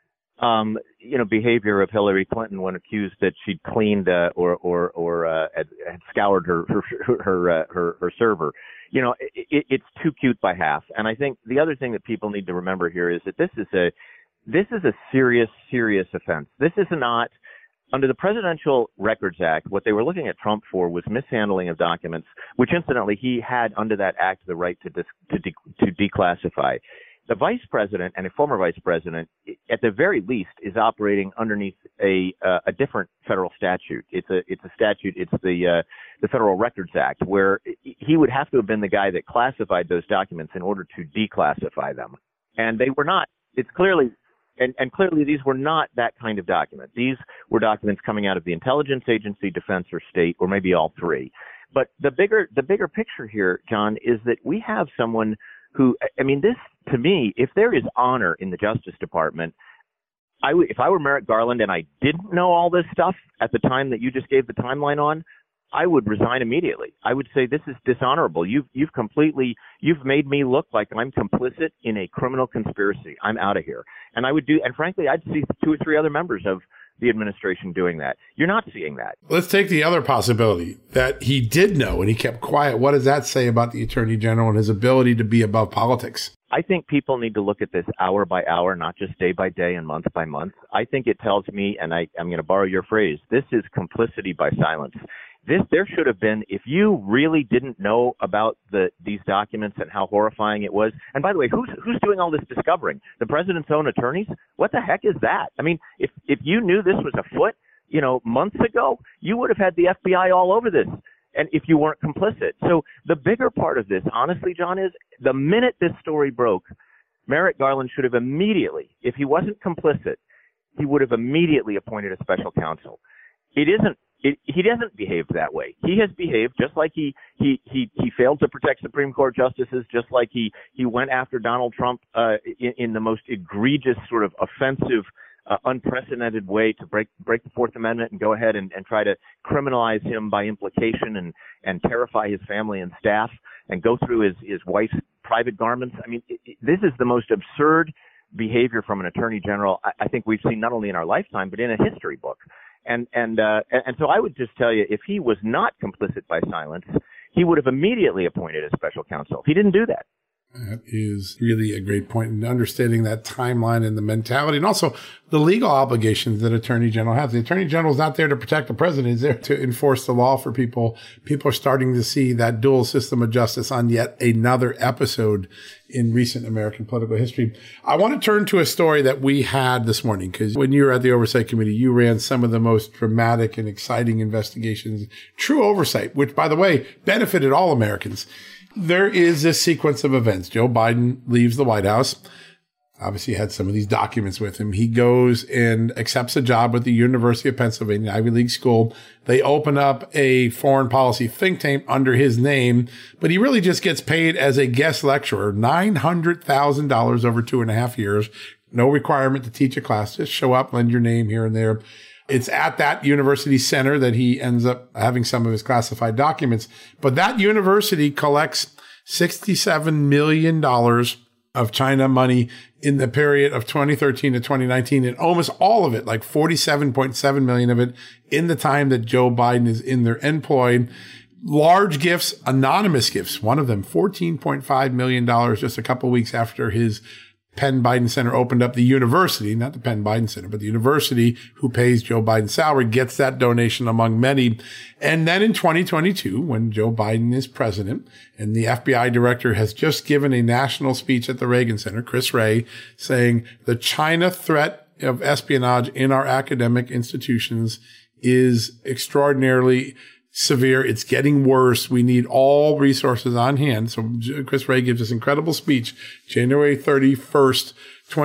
Behavior of Hillary Clinton when accused that she'd cleaned or had scoured her server. It's too cute by half. And I think the other thing that people need to remember here is that this is a serious offense. This is not, under the Presidential Records Act, what they were looking at Trump for was mishandling of documents, which incidentally he had under that act the right to declassify. The vice president and a former vice president, at the very least, is operating underneath a different federal statute. It's a statute. It's the Federal Records Act, where he would have to have been the guy that classified those documents in order to declassify them, and they were not. It's clearly. And clearly, these were not that kind of document. These were documents coming out of the intelligence agency, defense, or state, or maybe all 3. But the bigger picture here, John, is that we have someone who, this, to me, if there is honor in the Justice Department, if I were Merrick Garland and I didn't know all this stuff at the time that you just gave the timeline on, I would resign immediately. I would say this is dishonorable. You've made me look like I'm complicit in a criminal conspiracy. I'm out of here. And frankly, I'd see 2 or 3 other members of the administration doing that. You're not seeing that. Let's take the other possibility that he did know and he kept quiet. What does that say about the Attorney General and his ability to be above politics? I think people need to look at this hour by hour, not just day by day and month by month. I think it tells me, and I'm going to borrow your phrase, this is complicity by silence. There should have been, if you really didn't know about these documents and how horrifying it was. And by the way, who's doing all this discovering? The president's own attorneys? What the heck is that? If you knew this was afoot, months ago, you would have had the FBI all over this. And if you weren't complicit. So the bigger part of this, honestly, John, is the minute this story broke, Merrick Garland should have immediately, if he wasn't complicit, he would have immediately appointed a special counsel. He doesn't behave that way. He has behaved just like he failed to protect Supreme Court justices, just like he went after Donald Trump in the most egregious, sort of offensive, unprecedented way to break the Fourth Amendment and go ahead and try to criminalize him by implication and terrify his family and staff and go through his wife's private garments. I mean, this is the most absurd behavior from an attorney general I think we've seen not only in our lifetime, but in a history book. And so I would just tell you, if he was not complicit by silence, he would have immediately appointed a special counsel. He didn't do that. That is really a great point in understanding that timeline and the mentality, and also the legal obligations that Attorney General has. The Attorney General is not there to protect the president. He's there to enforce the law for people. People are starting to see that dual system of justice on yet another episode in recent American political history. I want to turn to a story that we had this morning, because when you were at the Oversight Committee, you ran some of the most dramatic and exciting investigations, true oversight, which, by the way, benefited all Americans. There is this sequence of events. Joe Biden leaves the White House. Obviously, he had some of these documents with him. He goes and accepts a job with the University of Pennsylvania, Ivy League school. They open up a foreign policy think tank under his name, but he really just gets paid as a guest lecturer, $900,000 over 2.5 years. No requirement to teach a class. Just show up, lend your name here and there. It's at that university center that he ends up having some of his classified documents. But that university collects $67 million of China money in the period of 2013 to 2019, and almost all of it, like 47.7 million of it, in the time that Joe Biden is in their employ. Large gifts, anonymous gifts. One of them, $14.5 million, just a couple of weeks after his Penn Biden Center opened up. The university, not the Penn Biden Center, but the university who pays Joe Biden's salary gets that donation among many. And then in 2022, when Joe Biden is president and the FBI director has just given a national speech at the Reagan Center, Chris Wray, saying the China threat of espionage in our academic institutions is extraordinarily severe. It's getting worse. We need all resources on hand. So Chris Wray gives this incredible speech, January 31st,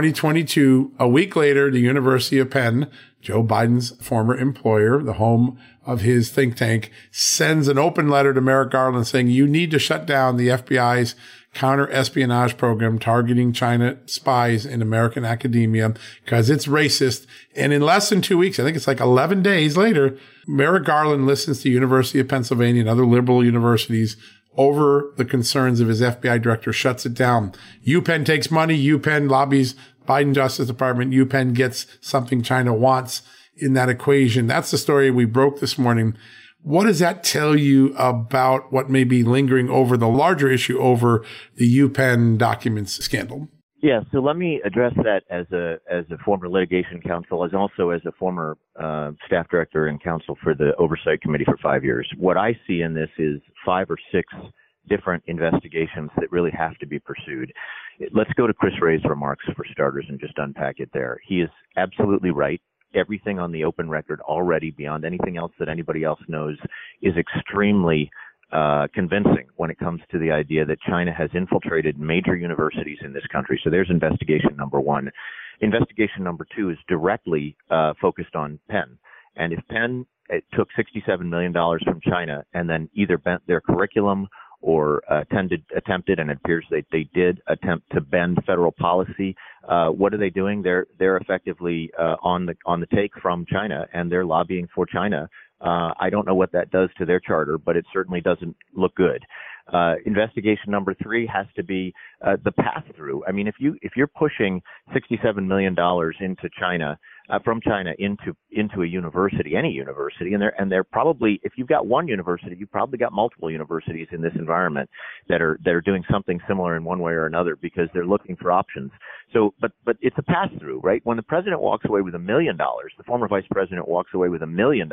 2022. A week later, the University of Penn, Joe Biden's former employer, the home of his think tank, sends an open letter to Merrick Garland saying, you need to shut down the FBI's counter-espionage program targeting China spies in American academia because it's racist. And in less than 2 weeks, I think it's like 11 days later, Merrick Garland listens to University of Pennsylvania and other liberal universities over the concerns of his FBI director, shuts it down. UPenn takes money. UPenn lobbies Biden Justice Department. UPenn gets something China wants in that equation. That's the story we broke this morning. What does that tell you about what may be lingering over the larger issue over the UPenn documents scandal? Yeah, so let me address that as a former litigation counsel, as also as a former staff director and counsel for the Oversight Committee for 5 years. What I see in this is 5 or 6 different investigations that really have to be pursued. Let's go to Chris Wray's remarks for starters and just unpack it there. He is absolutely right. Everything on the open record already, beyond anything else that anybody else knows, is extremely convincing when it comes to the idea that China has infiltrated major universities in this country. So there's investigation number 1. Investigation number 2 is directly focused on Penn. And if Penn took $67 million from China and then either bent their curriculum or attempted, and it appears they did attempt to bend federal policy. What are they doing? They're effectively on the take from China, and they're lobbying for China. I don't know what that does to their charter, but it certainly doesn't look good. Investigation number 3 has to be the pass-through. I mean, if you're pushing $67 million into China, from China into a university, any university, and they're probably, if you've got one university, you've probably got multiple universities in this environment that are doing something similar in one way or another because they're looking for options. So, but it's a pass-through, right? When the president walks away with $1 million, the former vice president walks away with $1 million,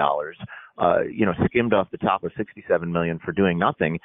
skimmed off the top of $67 million for doing nothing.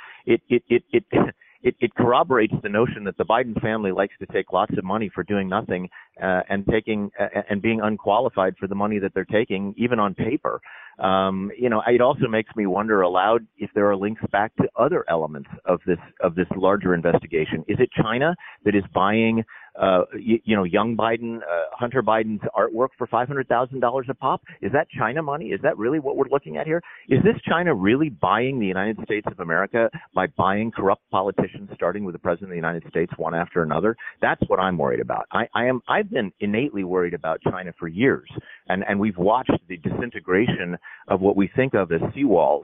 It corroborates the notion that the Biden family likes to take lots of money for doing nothing and being unqualified for the money that they're taking, even on paper. It also makes me wonder aloud if there are links back to other elements of this larger investigation. Is it China that is buying young Biden, Hunter Biden's artwork for $500,000 a pop? Is that China money? Is that really what we're looking at here? Is this China really buying the United States of America by buying corrupt politicians, starting with the President of the United States, one after another? That's what I'm worried about. I've been innately worried about China for years, and we've watched the disintegration of what we think of as seawalls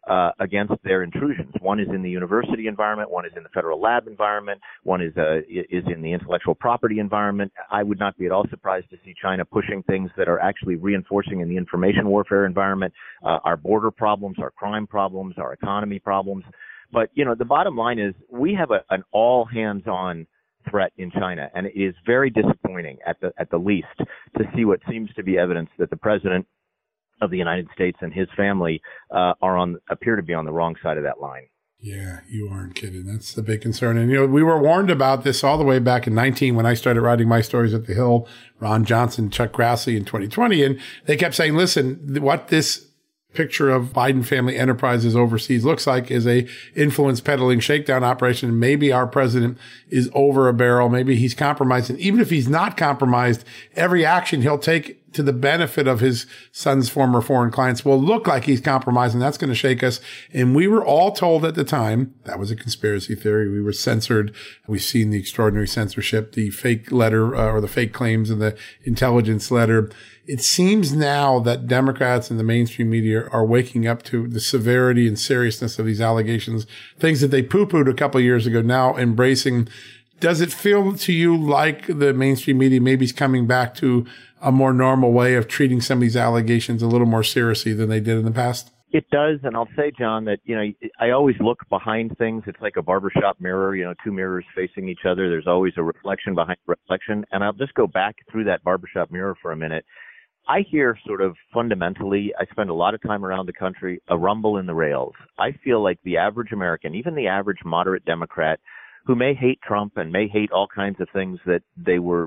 against their intrusions. One is in the university environment, one is in the federal lab environment, one is in the intellectual property environment. I would not be at all surprised to see China pushing things that are actually reinforcing in the information warfare environment, our border problems, our crime problems, our economy problems. But, the bottom line is we have an all hands-on threat in China, and it is very disappointing at the least to see what seems to be evidence that the president of the United States and his family appear to be on the wrong side of that line. Yeah, you aren't kidding. That's the big concern. And, we were warned about this all the way back in 19 when I started writing my stories at the Hill, Ron Johnson, Chuck Grassley in 2020. And they kept saying, listen, what this picture of Biden family enterprises overseas looks like is a influence peddling shakedown operation. Maybe our president is over a barrel. Maybe he's compromised. And even if he's not compromised, every action he'll take to the benefit of his son's former foreign clients will look like he's compromised, and that's going to shake us. And we were all told at the time that was a conspiracy theory. We were censored. We've seen the extraordinary censorship, the fake letter or the fake claims in the intelligence letter. It seems now that Democrats and the mainstream media are waking up to the severity and seriousness of these allegations, things that they poo-pooed a couple of years ago, now embracing. Does it feel to you like the mainstream media maybe is coming back to a more normal way of treating some of these allegations a little more seriously than they did in the past? It does, and I'll say, John, that, I always look behind things. It's like a barbershop mirror, two mirrors facing each other. There's always a reflection behind reflection. And I'll just go back through that barbershop mirror for a minute. I hear sort of fundamentally, I spend a lot of time around the country, a rumble in the rails. I feel like the average American, even the average moderate Democrat, who may hate Trump and may hate all kinds of things that they were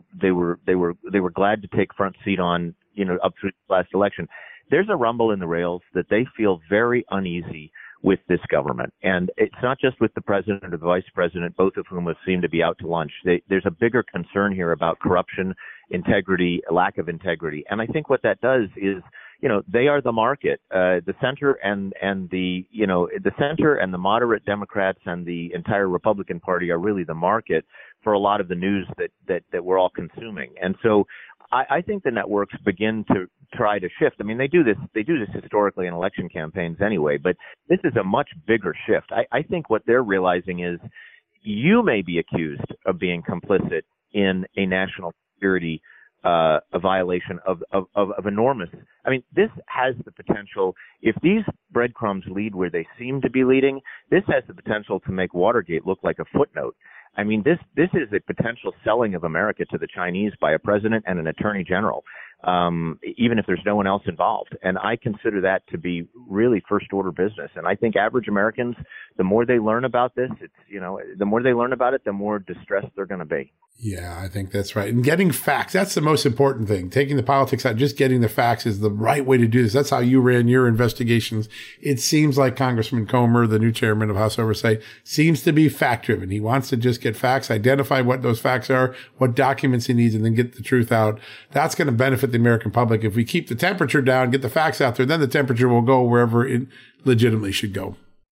glad to take front seat on, up through the last election. There's a rumble in the rails that they feel very uneasy with this government. And it's not just with the president or the vice president, both of whom have seemed to be out to lunch. There's a bigger concern here about corruption, integrity, lack of integrity. And I think what that does is, they are the market. The center and the center and the moderate Democrats and the entire Republican Party are really the market for a lot of the news that we're all consuming. And so I think the networks begin to try to shift. I mean, they do this historically in election campaigns anyway, but this is a much bigger shift. I think what they're realizing is you may be accused of being complicit in a national security a violation of enormous. I mean, this has the potential, if these breadcrumbs lead where they seem to be leading, this has the potential to make Watergate look like a footnote. I mean, this is a potential selling of America to the Chinese by a president and an attorney general, even if there's no one else involved. And I consider that to be really first order business. And I think average Americans, the more they learn about this, the more they learn about it, the more distressed they're going to be. Yeah, I think that's right. And getting facts, that's the most important thing. Taking the politics out, just getting the facts is the right way to do this. That's how you ran your investigations. It seems like Congressman Comer, the new chairman of House Oversight, seems to be fact-driven. He wants to just get facts, identify what those facts are, what documents he needs, and then get the truth out. That's going to benefit the American public. If we keep the temperature down, get the facts out there, then the temperature will go wherever it legitimately should go.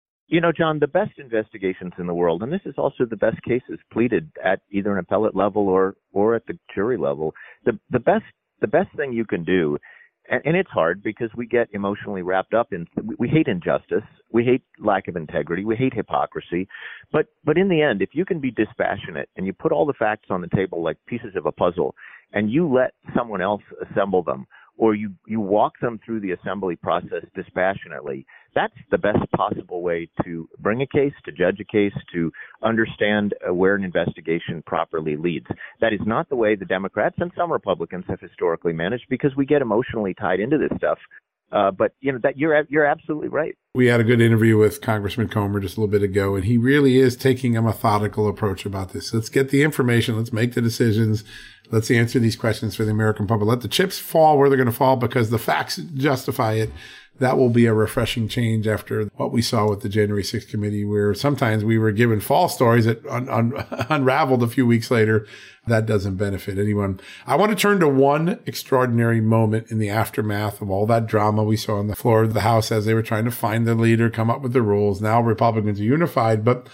John, the best investigations in the world, and this is also the best cases pleaded at either an appellate level or at the jury level. The best thing you can do, and it's hard because we get emotionally wrapped up in, we hate injustice, we hate lack of integrity, we hate hypocrisy, but in the end, if you can be dispassionate and you put all the facts on the table like pieces of a puzzle, and you let someone else assemble them, or you walk them through the assembly process dispassionately, that's the best possible way to bring a case, to judge a case, to understand where an investigation properly leads. That is not the way the Democrats and some Republicans have historically managed, because we get emotionally tied into this stuff. But that you're absolutely right. We had a good interview with Congressman Comer just a little bit ago, and he really is taking a methodical approach about this. Let's get the information. Let's make the decisions. Let's answer these questions for the American public. Let the chips fall where they're going to fall because the facts justify it. That will be a refreshing change after what we saw with the January 6th committee, where sometimes we were given false stories that unraveled a few weeks later. That doesn't benefit anyone. I want to turn to one extraordinary moment in the aftermath of all that drama we saw on the floor of the House as they were trying to find the leader, come up with the rules. Now Republicans are unified, but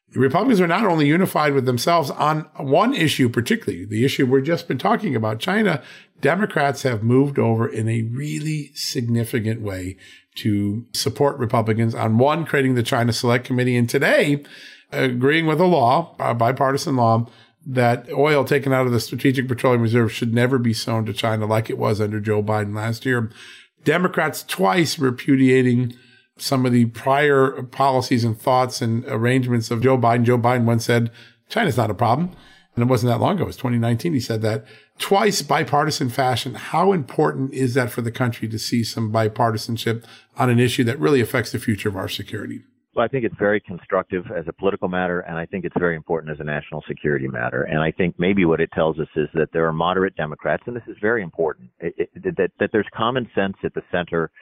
The Republicans are not only unified with themselves on one issue, particularly the issue we've just been talking about, China. Democrats have moved over in a really significant way to support Republicans on one, creating the China Select Committee, and today agreeing with a law, a bipartisan law, that oil taken out of the Strategic Petroleum Reserve should never be sold to China like it was under Joe Biden last year. Democrats twice repudiating some of the prior policies and thoughts and arrangements of Joe Biden. Joe Biden once said, China's not a problem. And it wasn't that long ago. It was 2019. He said that twice, bipartisan fashion. How important is that for the country to see some bipartisanship on an issue that really affects the future of our security? Well, I think it's very constructive as a political matter, and I think it's very important as a national security matter. And I think maybe what it tells us is that there are moderate Democrats, and this is very important, that there's common sense at the center,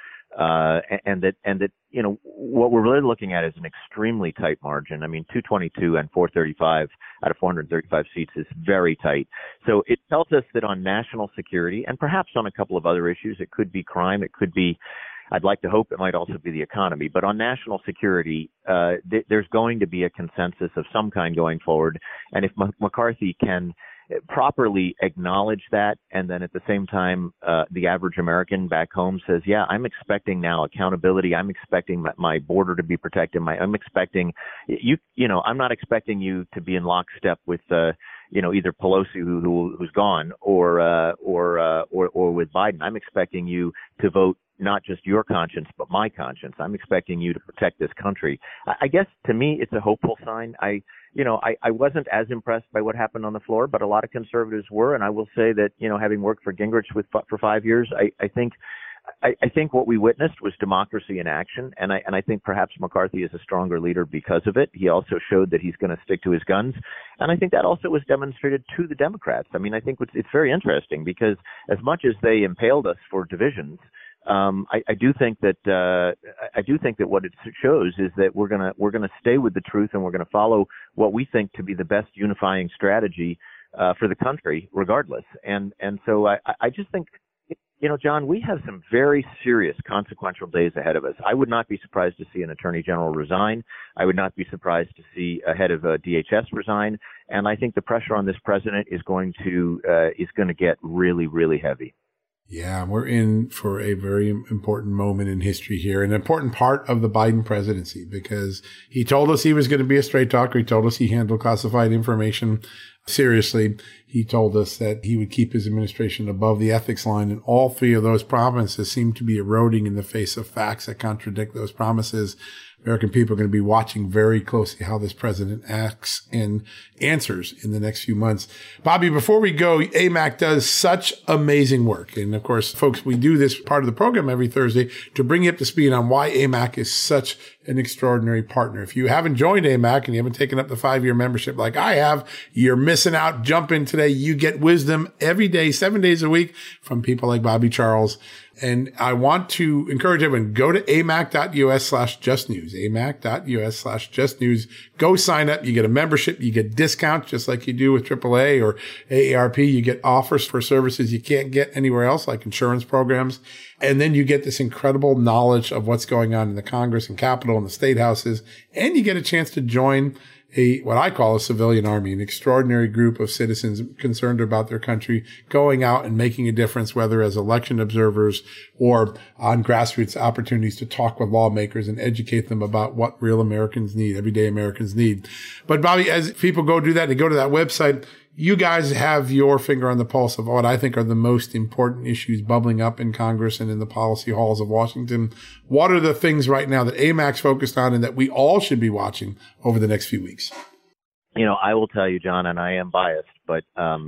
and that you know what we're really looking at is an extremely tight margin. I mean, 222 and 435 out of 435 seats is very tight. So it tells us that on national security, and perhaps on a couple of other issues, it could be crime, it could be, I'd like to hope it might also be the economy. But on national security, there's going to be a consensus of some kind going forward. And if McCarthy can properly acknowledge that, and then at the same time, the average American back home says, yeah, I'm expecting now accountability. I'm expecting my border to be protected. I'm expecting I'm not expecting you to be in lockstep with, either Pelosi who's gone or with Biden. I'm expecting you to vote not just your conscience, but my conscience. I'm expecting you to protect this country. I guess to me, it's a hopeful sign. I wasn't as impressed by what happened on the floor, but a lot of conservatives were. And I will say that, having worked for Gingrich for 5 years, I think what we witnessed was democracy in action. And I think perhaps McCarthy is a stronger leader because of it. He also showed that he's going to stick to his guns. And I think that also was demonstrated to the Democrats. I mean, I think it's very interesting because as much as they impaled us for divisions, I do think that what it shows is that we're gonna stay with the truth, and we're gonna follow what we think to be the best unifying strategy for the country, regardless. And so I just think, John, we have some very serious consequential days ahead of us. I would not be surprised to see an attorney general resign. I would not be surprised to see a head of DHS resign. And I think the pressure on this president is going to get really, really heavy. Yeah, we're in for a very important moment in history here, an important part of the Biden presidency, because he told us he was going to be a straight talker. He told us he handled classified information seriously. He told us that he would keep his administration above the ethics line, and all three of those promises seem to be eroding in the face of facts that contradict those promises. American people are going to be watching very closely how this president acts and answers in the next few months. Bobby, before we go, AMAC does such amazing work. And of course, folks, we do this part of the program every Thursday to bring you up to speed on why AMAC is such an extraordinary partner. If you haven't joined AMAC and you haven't taken up the 5-year membership like I have, you're missing out. Jump in today. You get wisdom every day, 7 days a week from people like Bobby Charles. And I want to encourage everyone, go to amac.us/justnews, amac.us/justnews. Go sign up. You get a membership. You get discounts just like you do with AAA or AARP. You get offers for services you can't get anywhere else, like insurance programs. And then you get this incredible knowledge of what's going on in the Congress and Capitol and the state houses. And you get a chance to join what I call a civilian army, an extraordinary group of citizens concerned about their country, going out and making a difference, whether as election observers or on grassroots opportunities to talk with lawmakers and educate them about what real Americans need, everyday Americans need. But Bobby, as people go do that, they go to that website, you guys have your finger on the pulse of what I think are the most important issues bubbling up in Congress and in the policy halls of Washington. What are the things right now that AMAC's focused on and that we all should be watching over the next few weeks? I will tell you, John, and I am biased, but,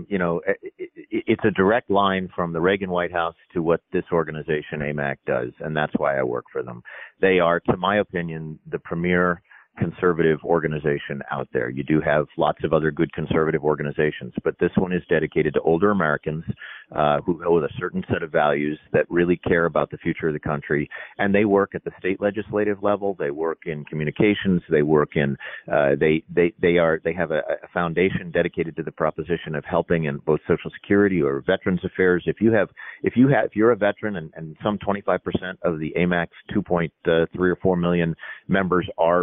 it's a direct line from the Reagan White House to what this organization, AMAC, does, and that's why I work for them. They are, to my opinion, the premier conservative organization out there. You do have lots of other good conservative organizations, but this one is dedicated to older Americans who go with a certain set of values that really care about the future of the country. And they work at the state legislative level. They work in communications. They work in they have a foundation dedicated to the proposition of helping in both Social Security or Veterans Affairs. If you're a veteran, and some 25% of the AMAC's 2.3 or 4 million members are veterans,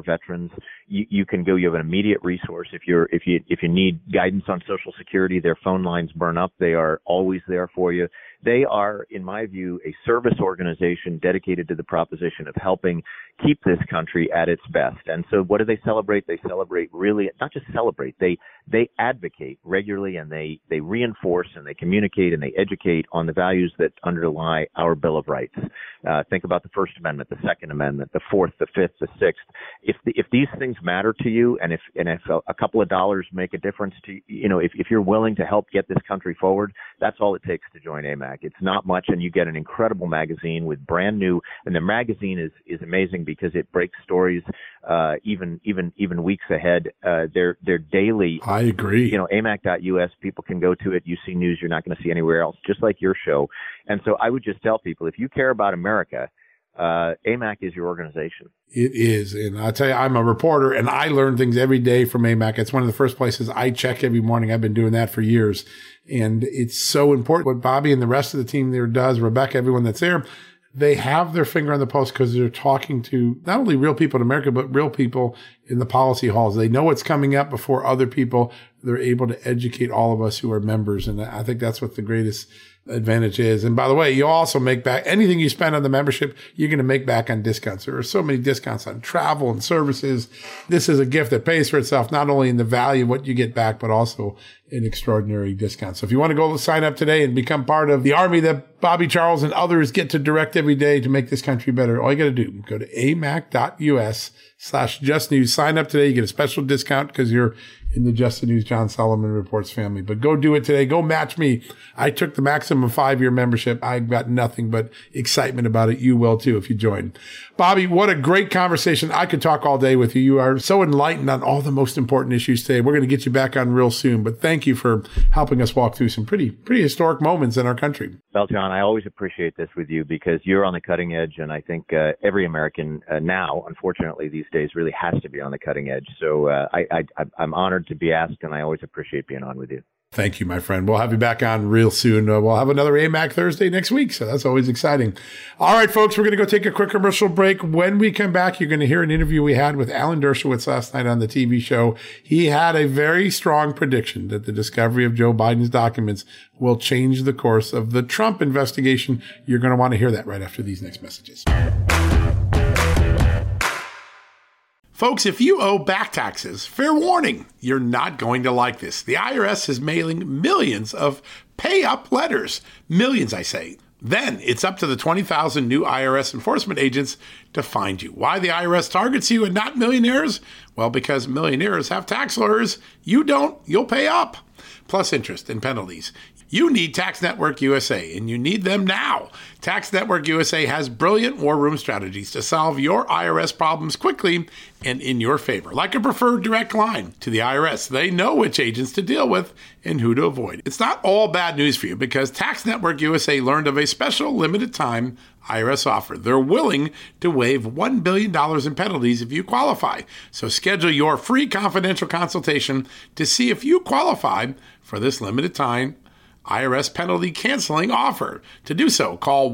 Americans. You can go. You have an immediate resource if you need guidance on Social Security. Their phone lines burn up. They are always there for you. They are, in my view, a service organization dedicated to the proposition of helping keep this country at its best. And so what do they celebrate? They celebrate really, not just celebrate, they advocate regularly, and they reinforce and they communicate and they educate on the values that underlie our Bill of Rights. Think about the First Amendment, the Second Amendment, the Fourth, the Fifth, the Sixth. If these things matter to you, and if a couple of dollars make a difference to you, if you're willing to help get this country forward, that's all it takes to join AMAC. It's not much, and you get an incredible magazine with brand new. And the magazine is amazing because it breaks stories even weeks ahead. They're daily. I agree. AMAC.us. People can go to it. You see news you're not going to see anywhere else, just like your show. And so I would just tell people, if you care about America, AMAC is your organization. It is. And I tell you, I'm a reporter and I learn things every day from AMAC. It's one of the first places I check every morning. I've been doing that for years. And it's so important what Bobby and the rest of the team there does, Rebecca, everyone that's there. They have their finger on the pulse because they're talking to not only real people in America, but real people in the policy halls. They know what's coming up before other people. They're able to educate all of us who are members. And I think that's what the greatest advantage is. And by the way, you also make back anything you spend on the membership, you're going to make back on discounts. There are so many discounts on travel and services. This is a gift that pays for itself, not only in the value of what you get back, but also an extraordinary discount. So if you want to go sign up today and become part of the army that Bobby Charles and others get to direct every day to make this country better, all you got to do, go to amac.us/justnews. Sign up today. You get a special discount because you're in the Just the News John Solomon Reports family. But go do it today. Go match me. I took the maximum 5-year membership. I've got nothing but excitement about it. You will too if you join. Bobby, what a great conversation. I could talk all day with you. You are so enlightened on all the most important issues today. We're going to get you back on real soon. But thank you for helping us walk through some pretty historic moments in our country. Well, John, I always appreciate this with you because you're on the cutting edge. And I think every American now, unfortunately, these days really has to be on the cutting edge. So I'm honored to be asked, and I always appreciate being on with you. Thank you, my friend. We'll have you back on real soon. We'll have another AMAC Thursday next week, so that's always exciting. All right, folks, we're going to go take a quick commercial break. When we come back, you're going to hear an interview we had with Alan Dershowitz last night on the TV show. He had a very strong prediction that the discovery of Joe Biden's documents will change the course of the Trump investigation. You're going to want to hear that right after these next messages. Folks, if you owe back taxes, fair warning, you're not going to like this. The IRS is mailing millions of pay-up letters. Millions, I say. Then it's up to the 20,000 new IRS enforcement agents to find you. Why the IRS targets you and not millionaires? Well, because millionaires have tax lawyers. You don't. You'll pay up. Plus interest and penalties. You need Tax Network USA, and you need them now. Tax Network USA has brilliant war room strategies to solve your IRS problems quickly and in your favor, like a preferred direct line to the IRS. They know which agents to deal with and who to avoid. It's not all bad news for you because Tax Network USA learned of a special limited time IRS offer. They're willing to waive $1 billion in penalties if you qualify. So schedule your free confidential consultation to see if you qualify for this limited time IRS penalty canceling offer. To do so, call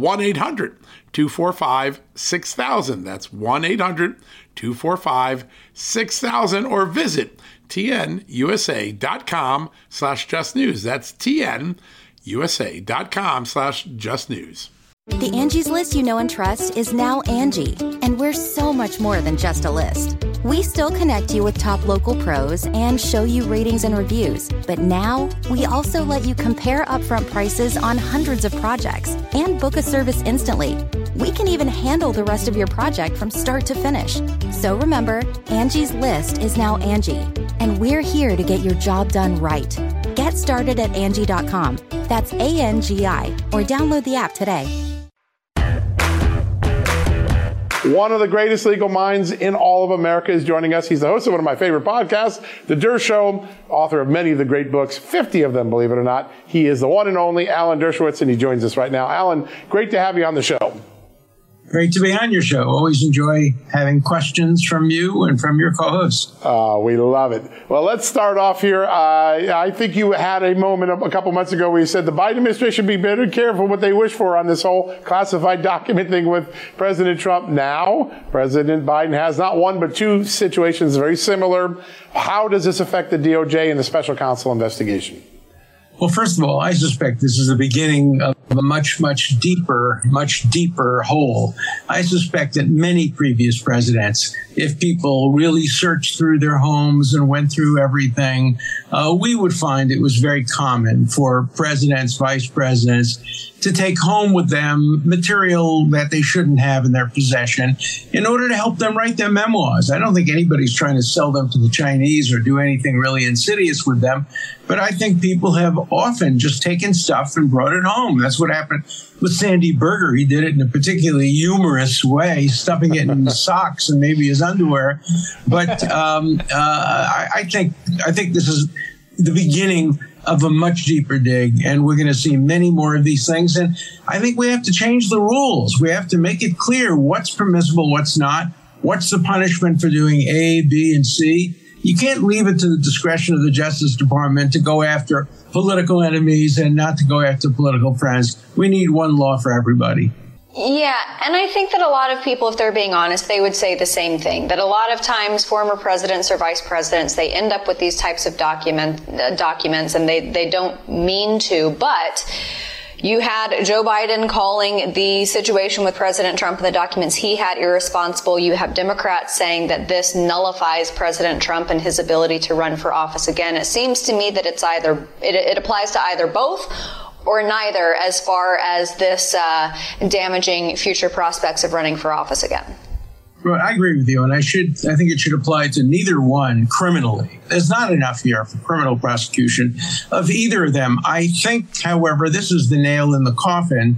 1-800-245-6000. That's 1-800-245-6000 or visit tnusa.com/justnews. That's tnusa.com/justnews. The Angie's List you know and trust is now Angie, and we're so much more than just a list. We still connect you with top local pros and show you ratings and reviews, but now we also let you compare upfront prices on hundreds of projects and book a service instantly. We can even handle the rest of your project from start to finish. So remember, Angie's List is now Angie, and we're here to get your job done right. Get started at Angie.com. That's ANGI, or download the app today. One of the greatest legal minds in all of America is joining us. He's the host of one of my favorite podcasts, The Dersh Show, author of many of the great books, 50 of them, believe it or not. He is the one and only Alan Dershowitz, and he joins us right now. Alan, great to have you on the show. Great to be on your show. Always enjoy having questions from you and from your co-hosts. We love it. Well, let's start off here. I think you had a moment a couple months ago where you said the Biden administration should be very careful what they wish for on this whole classified document thing with President Trump. Now, President Biden has not one but two situations very similar. How does this affect the DOJ and the special counsel investigation? Well, first of all, I suspect this is the beginning of a much deeper hole. I suspect that many previous presidents, if people really searched through their homes and went through everything, we would find it was very common for presidents, vice presidents, to take home with them material that they shouldn't have in their possession in order to help them write their memoirs. I don't think anybody's trying to sell them to the Chinese or do anything really insidious with them, but I think people have often just taken stuff and brought it home. That's what happened with Sandy Berger. He did it in a particularly humorous way, stuffing it in his socks and maybe his underwear. But I think this is the beginning of a much deeper dig, and we're going to see many more of these things. And I think we have to change the rules. We have to make it clear what's permissible, what's not, what's the punishment for doing A, B, and C. You can't leave it to the discretion of the Justice Department to go after political enemies and not to go after political friends. We need one law for everybody. Yeah, and I think that a lot of people, if they're being honest, they would say the same thing, that a lot of times former presidents or vice presidents, they end up with these types of documents and they don't mean to, but you had Joe Biden calling the situation with President Trump and the documents he had irresponsible. You have Democrats saying that this nullifies President Trump and his ability to run for office again. It seems to me that it's either, it applies to either both or neither as far as this damaging future prospects of running for office again. Well, I agree with you, and I think it should apply to neither one criminally. There's not enough here for criminal prosecution of either of them. I think, however, this is the nail in the coffin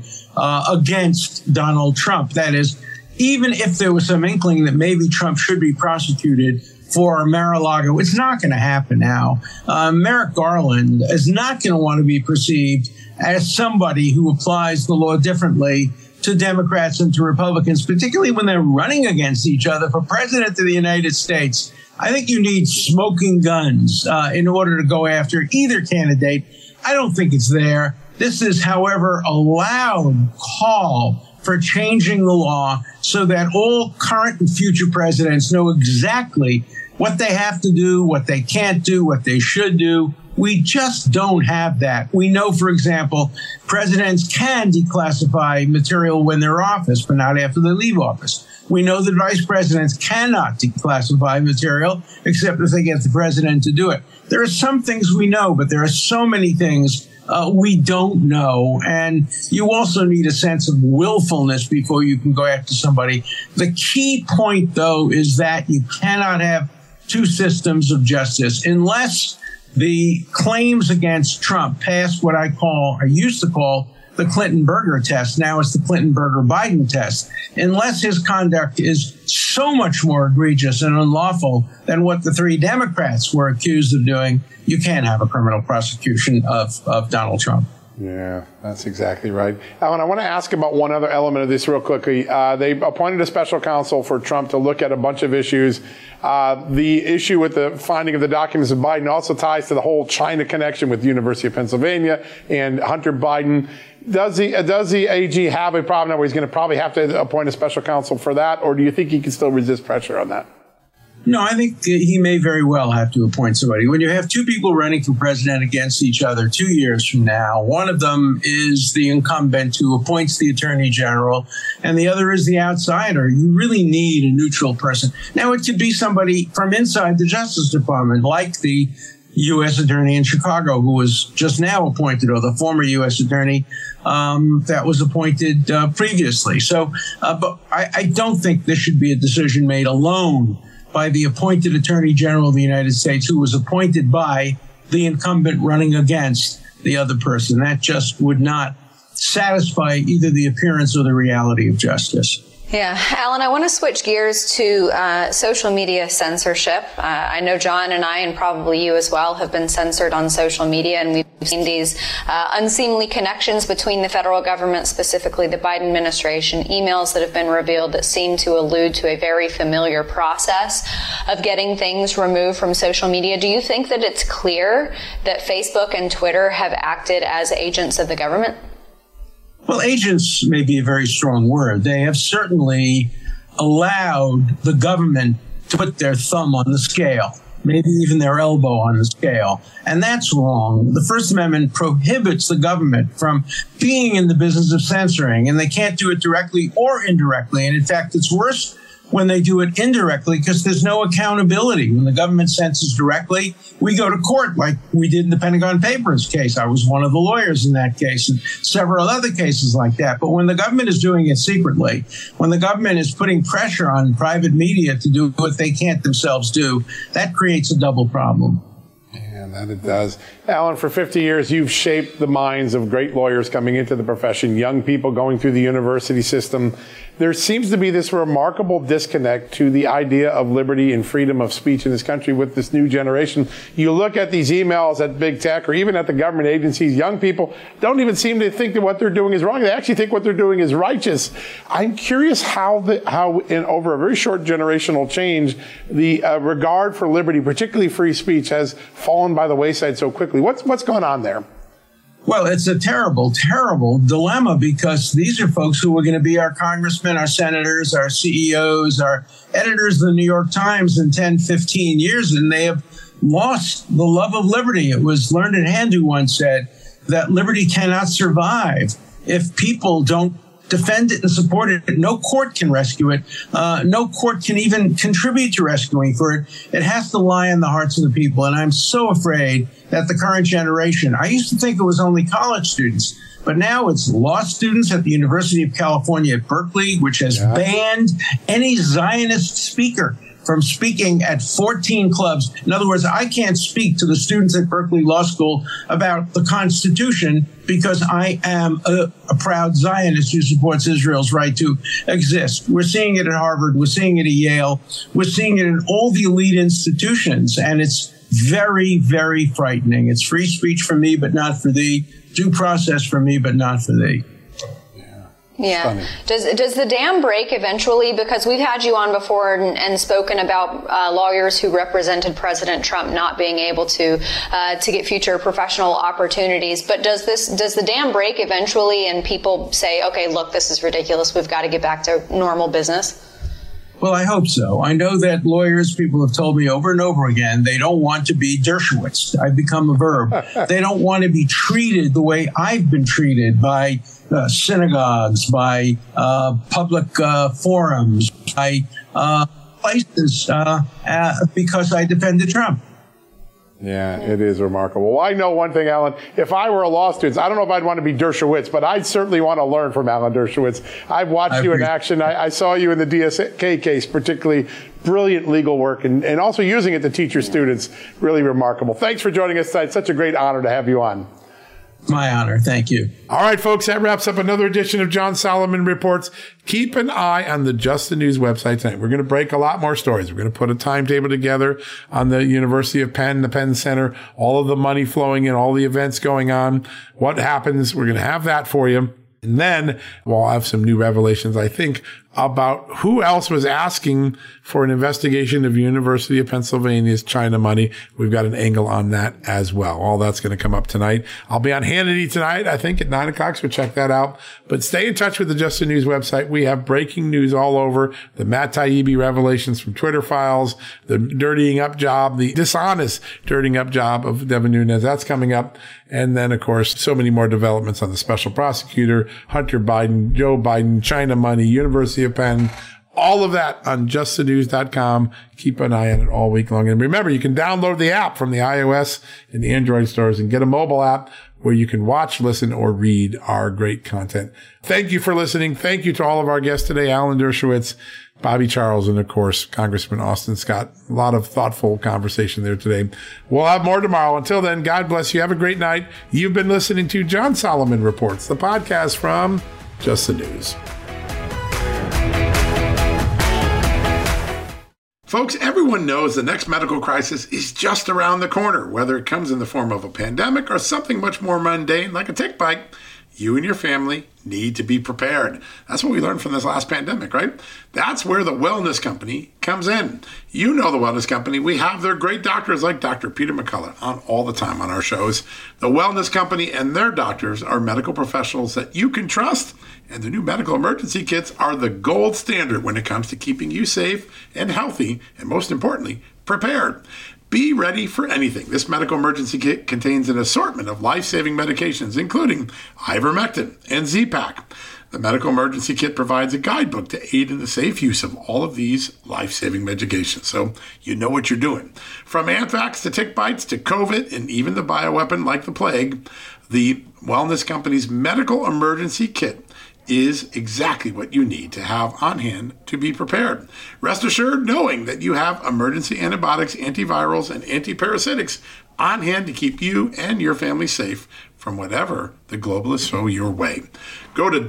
against Donald Trump. That is, even if there was some inkling that maybe Trump should be prosecuted for Mar-a-Lago, it's not going to happen now. Merrick Garland is not going to want to be perceived as somebody who applies the law differently to Democrats and to Republicans, particularly when they're running against each other for president of the United States. I think you need smoking guns in order to go after either candidate. I don't think it's there. This is, however, a loud call for changing the law so that all current and future presidents know exactly what they have to do, what they can't do, what they should do. We just don't have that. We know, for example, presidents can declassify material when they're in office, but not after they leave office. We know that vice presidents cannot declassify material except if they get the president to do it. There are some things we know, but there are so many things we don't know. And you also need a sense of willfulness before you can go after somebody. The key point, though, is that you cannot have two systems of justice unless the claims against Trump pass what I used to call the Clinton-Berger test. Now it's the Clinton-Berger-Biden test. Unless his conduct is so much more egregious and unlawful than what the three Democrats were accused of doing, you can't have a criminal prosecution of Donald Trump. Yeah, that's exactly right. Alan, I want to ask about one other element of this real quickly. They appointed a special counsel for Trump to look at a bunch of issues. The issue with the finding of the documents of Biden also ties to the whole China connection with the University of Pennsylvania and Hunter Biden. Does the AG have a problem now where he's going to probably have to appoint a special counsel for that, or do you think he can still resist pressure on that? No, I think he may very well have to appoint somebody. When you have two people running for president against each other 2 years from now, one of them is the incumbent who appoints the attorney general, and the other is the outsider. You really need a neutral person. Now, it could be somebody from inside the Justice Department, like the U.S. attorney in Chicago, who was just now appointed, or the former U.S. attorney that was appointed previously. So, but I don't think this should be a decision made alone by the appointed Attorney General of the United States, who was appointed by the incumbent running against the other person. That just would not satisfy either the appearance or the reality of justice. Yeah. Alan, I want to switch gears to social media censorship. I know John and I, and probably you as well, have been censored on social media, and we've seen these unseemly connections between the federal government, specifically the Biden administration, emails that have been revealed that seem to allude to a very familiar process of getting things removed from social media. Do you think that it's clear that Facebook and Twitter have acted as agents of the government? Well, agents may be a very strong word. They have certainly allowed the government to put their thumb on the scale, maybe even their elbow on the scale. And that's wrong. The First Amendment prohibits the government from being in the business of censoring, and they can't do it directly or indirectly. And in fact, it's worse when they do it indirectly because there's no accountability. When the government censors directly, we go to court like we did in the Pentagon Papers case. I was one of the lawyers in that case and several other cases like that. But when the government is doing it secretly, when the government is putting pressure on private media to do what they can't themselves do, that creates a double problem. Yeah, that it does. Alan, for 50 years, you've shaped the minds of great lawyers coming into the profession, young people going through the university system. There seems to be this remarkable disconnect to the idea of liberty and freedom of speech in this country with this new generation. You look at these emails at big tech or even at the government agencies, young people don't even seem to think that what they're doing is wrong. They actually think what they're doing is righteous. I'm curious how over a very short generational change, the regard for liberty, particularly free speech, has fallen by the wayside so quickly. What's going on there? Well, it's a terrible, terrible dilemma because these are folks who are going to be our congressmen, our senators, our CEOs, our editors of the New York Times in 10, 15 years, and they have lost the love of liberty. It was Learned Hand who once said that liberty cannot survive if people don't defend it and support it. No court can rescue it. No court can even contribute to rescuing for it. It has to lie in the hearts of the people. And I'm so afraid that the current generation, I used to think it was only college students, but now it's law students at the University of California at Berkeley, which has banned any Zionist speaker from speaking at 14 clubs. In other words, I can't speak to the students at Berkeley Law School about the Constitution because I am a proud Zionist who supports Israel's right to exist. We're seeing it at Harvard. We're seeing it at Yale. We're seeing it in all the elite institutions. And it's very, very frightening. It's free speech for me, but not for thee. Due process for me, but not for thee. Yeah. Does the dam break eventually? Because we've had you on before and spoken about lawyers who represented President Trump not being able to get future professional opportunities. But does the dam break eventually and people say, okay, look, this is ridiculous. We've got to get back to normal business? Well, I hope so. I know that lawyers, people have told me over and over again, they don't want to be Dershowitz. I've become a verb. They don't want to be treated the way I've been treated by synagogues, by public forums, by places because I defended Trump. Yeah, it is remarkable. Well, I know one thing, Alan. If I were a law student, I don't know if I'd want to be Dershowitz, but I'd certainly want to learn from Alan Dershowitz. I've watched you in action. I saw you in the DSK case, particularly brilliant legal work and also using it to teach your students. Really remarkable. Thanks for joining us tonight. Such a great honor to have you on. My honor. Thank you. All right, folks, that wraps up another edition of John Solomon Reports. Keep an eye on the Just the News website tonight. We're going to break a lot more stories. We're going to put a timetable together on the University of Penn, the Penn Center, all of the money flowing in, all the events going on, what happens. We're going to have that for you. And then we'll have some new revelations, I think, about who else was asking for an investigation of University of Pennsylvania's China money. We've got an angle on that as well. All that's going to come up tonight. I'll be on Hannity tonight, I think, at 9 o'clock, so check that out. But stay in touch with the Just the News website. We have breaking news all over. The Matt Taibbi revelations from Twitter files, the dirtying up job, the dishonest dirtying up job of Devin Nunes. That's coming up. And then, of course, so many more developments on the special prosecutor, Hunter Biden, Joe Biden, China money, University of Penn, all of that on justthenews.com. Keep an eye on it all week long. And remember, you can download the app from the iOS and the Android stores and get a mobile app where you can watch, listen, or read our great content. Thank you for listening. Thank you to all of our guests today, Alan Dershowitz, Bobby Charles, and of course, Congressman Austin Scott. A lot of thoughtful conversation there today. We'll have more tomorrow. Until then, God bless you. Have a great night. You've been listening to John Solomon Reports, the podcast from Just the News. Folks, everyone knows the next medical crisis is just around the corner, whether it comes in the form of a pandemic or something much more mundane like a tick bite. You and your family need to be prepared. That's what we learned from this last pandemic, right? That's where the Wellness Company comes in. You know the Wellness Company. We have their great doctors like Dr. Peter McCullough on all the time on our shows. The Wellness Company and their doctors are medical professionals that you can trust, and the new medical emergency kits are the gold standard when it comes to keeping you safe and healthy, and most importantly, prepared. Be ready for anything. This medical emergency kit contains an assortment of life-saving medications, including ivermectin and Z-Pak. The medical emergency kit provides a guidebook to aid in the safe use of all of these life-saving medications, so you know what you're doing. From anthrax to tick bites to COVID and even the bioweapon like the plague, the Wellness Company's medical emergency kit is exactly what you need to have on hand to be prepared. Rest assured knowing that you have emergency antibiotics, antivirals, and antiparasitics on hand to keep you and your family safe from whatever the globalists throw your way. Go to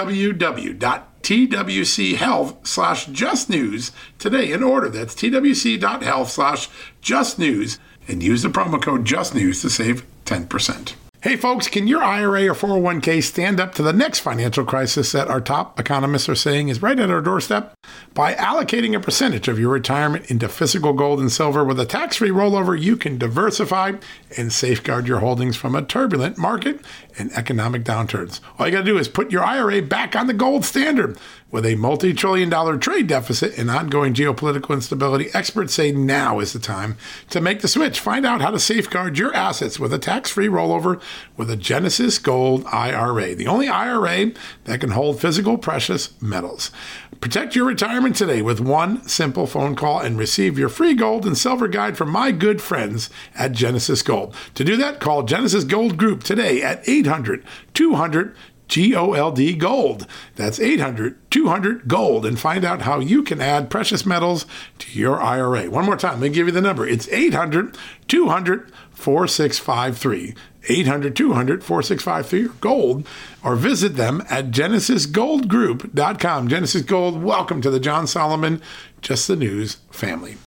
www.twchealth/justnews today and order. That's twc.health/justnews and use the promo code JUSTNEWS to save 10%. Hey folks, can your IRA or 401k stand up to the next financial crisis that our top economists are saying is right at our doorstep? By allocating a percentage of your retirement into physical gold and silver with a tax-free rollover, you can diversify and safeguard your holdings from a turbulent market and economic downturns. All you got to do is put your IRA back on the gold standard. With a multi-trillion-dollar trade deficit and ongoing geopolitical instability, experts say now is the time to make the switch. Find out how to safeguard your assets with a tax-free rollover with a Genesis Gold IRA, the only IRA that can hold physical precious metals. Protect your retirement today with one simple phone call and receive your free gold and silver guide from my good friends at Genesis Gold. To do that, call Genesis Gold Group today at 800-200-GOLD Gold. That's 800-200-GOLD, and find out how you can add precious metals to your IRA. One more time, let me give you the number. It's 800-200-4653. 800-200-4653 or gold, or visit them at genesisgoldgroup.com. Genesis Gold, welcome to the John Solomon Just the News family.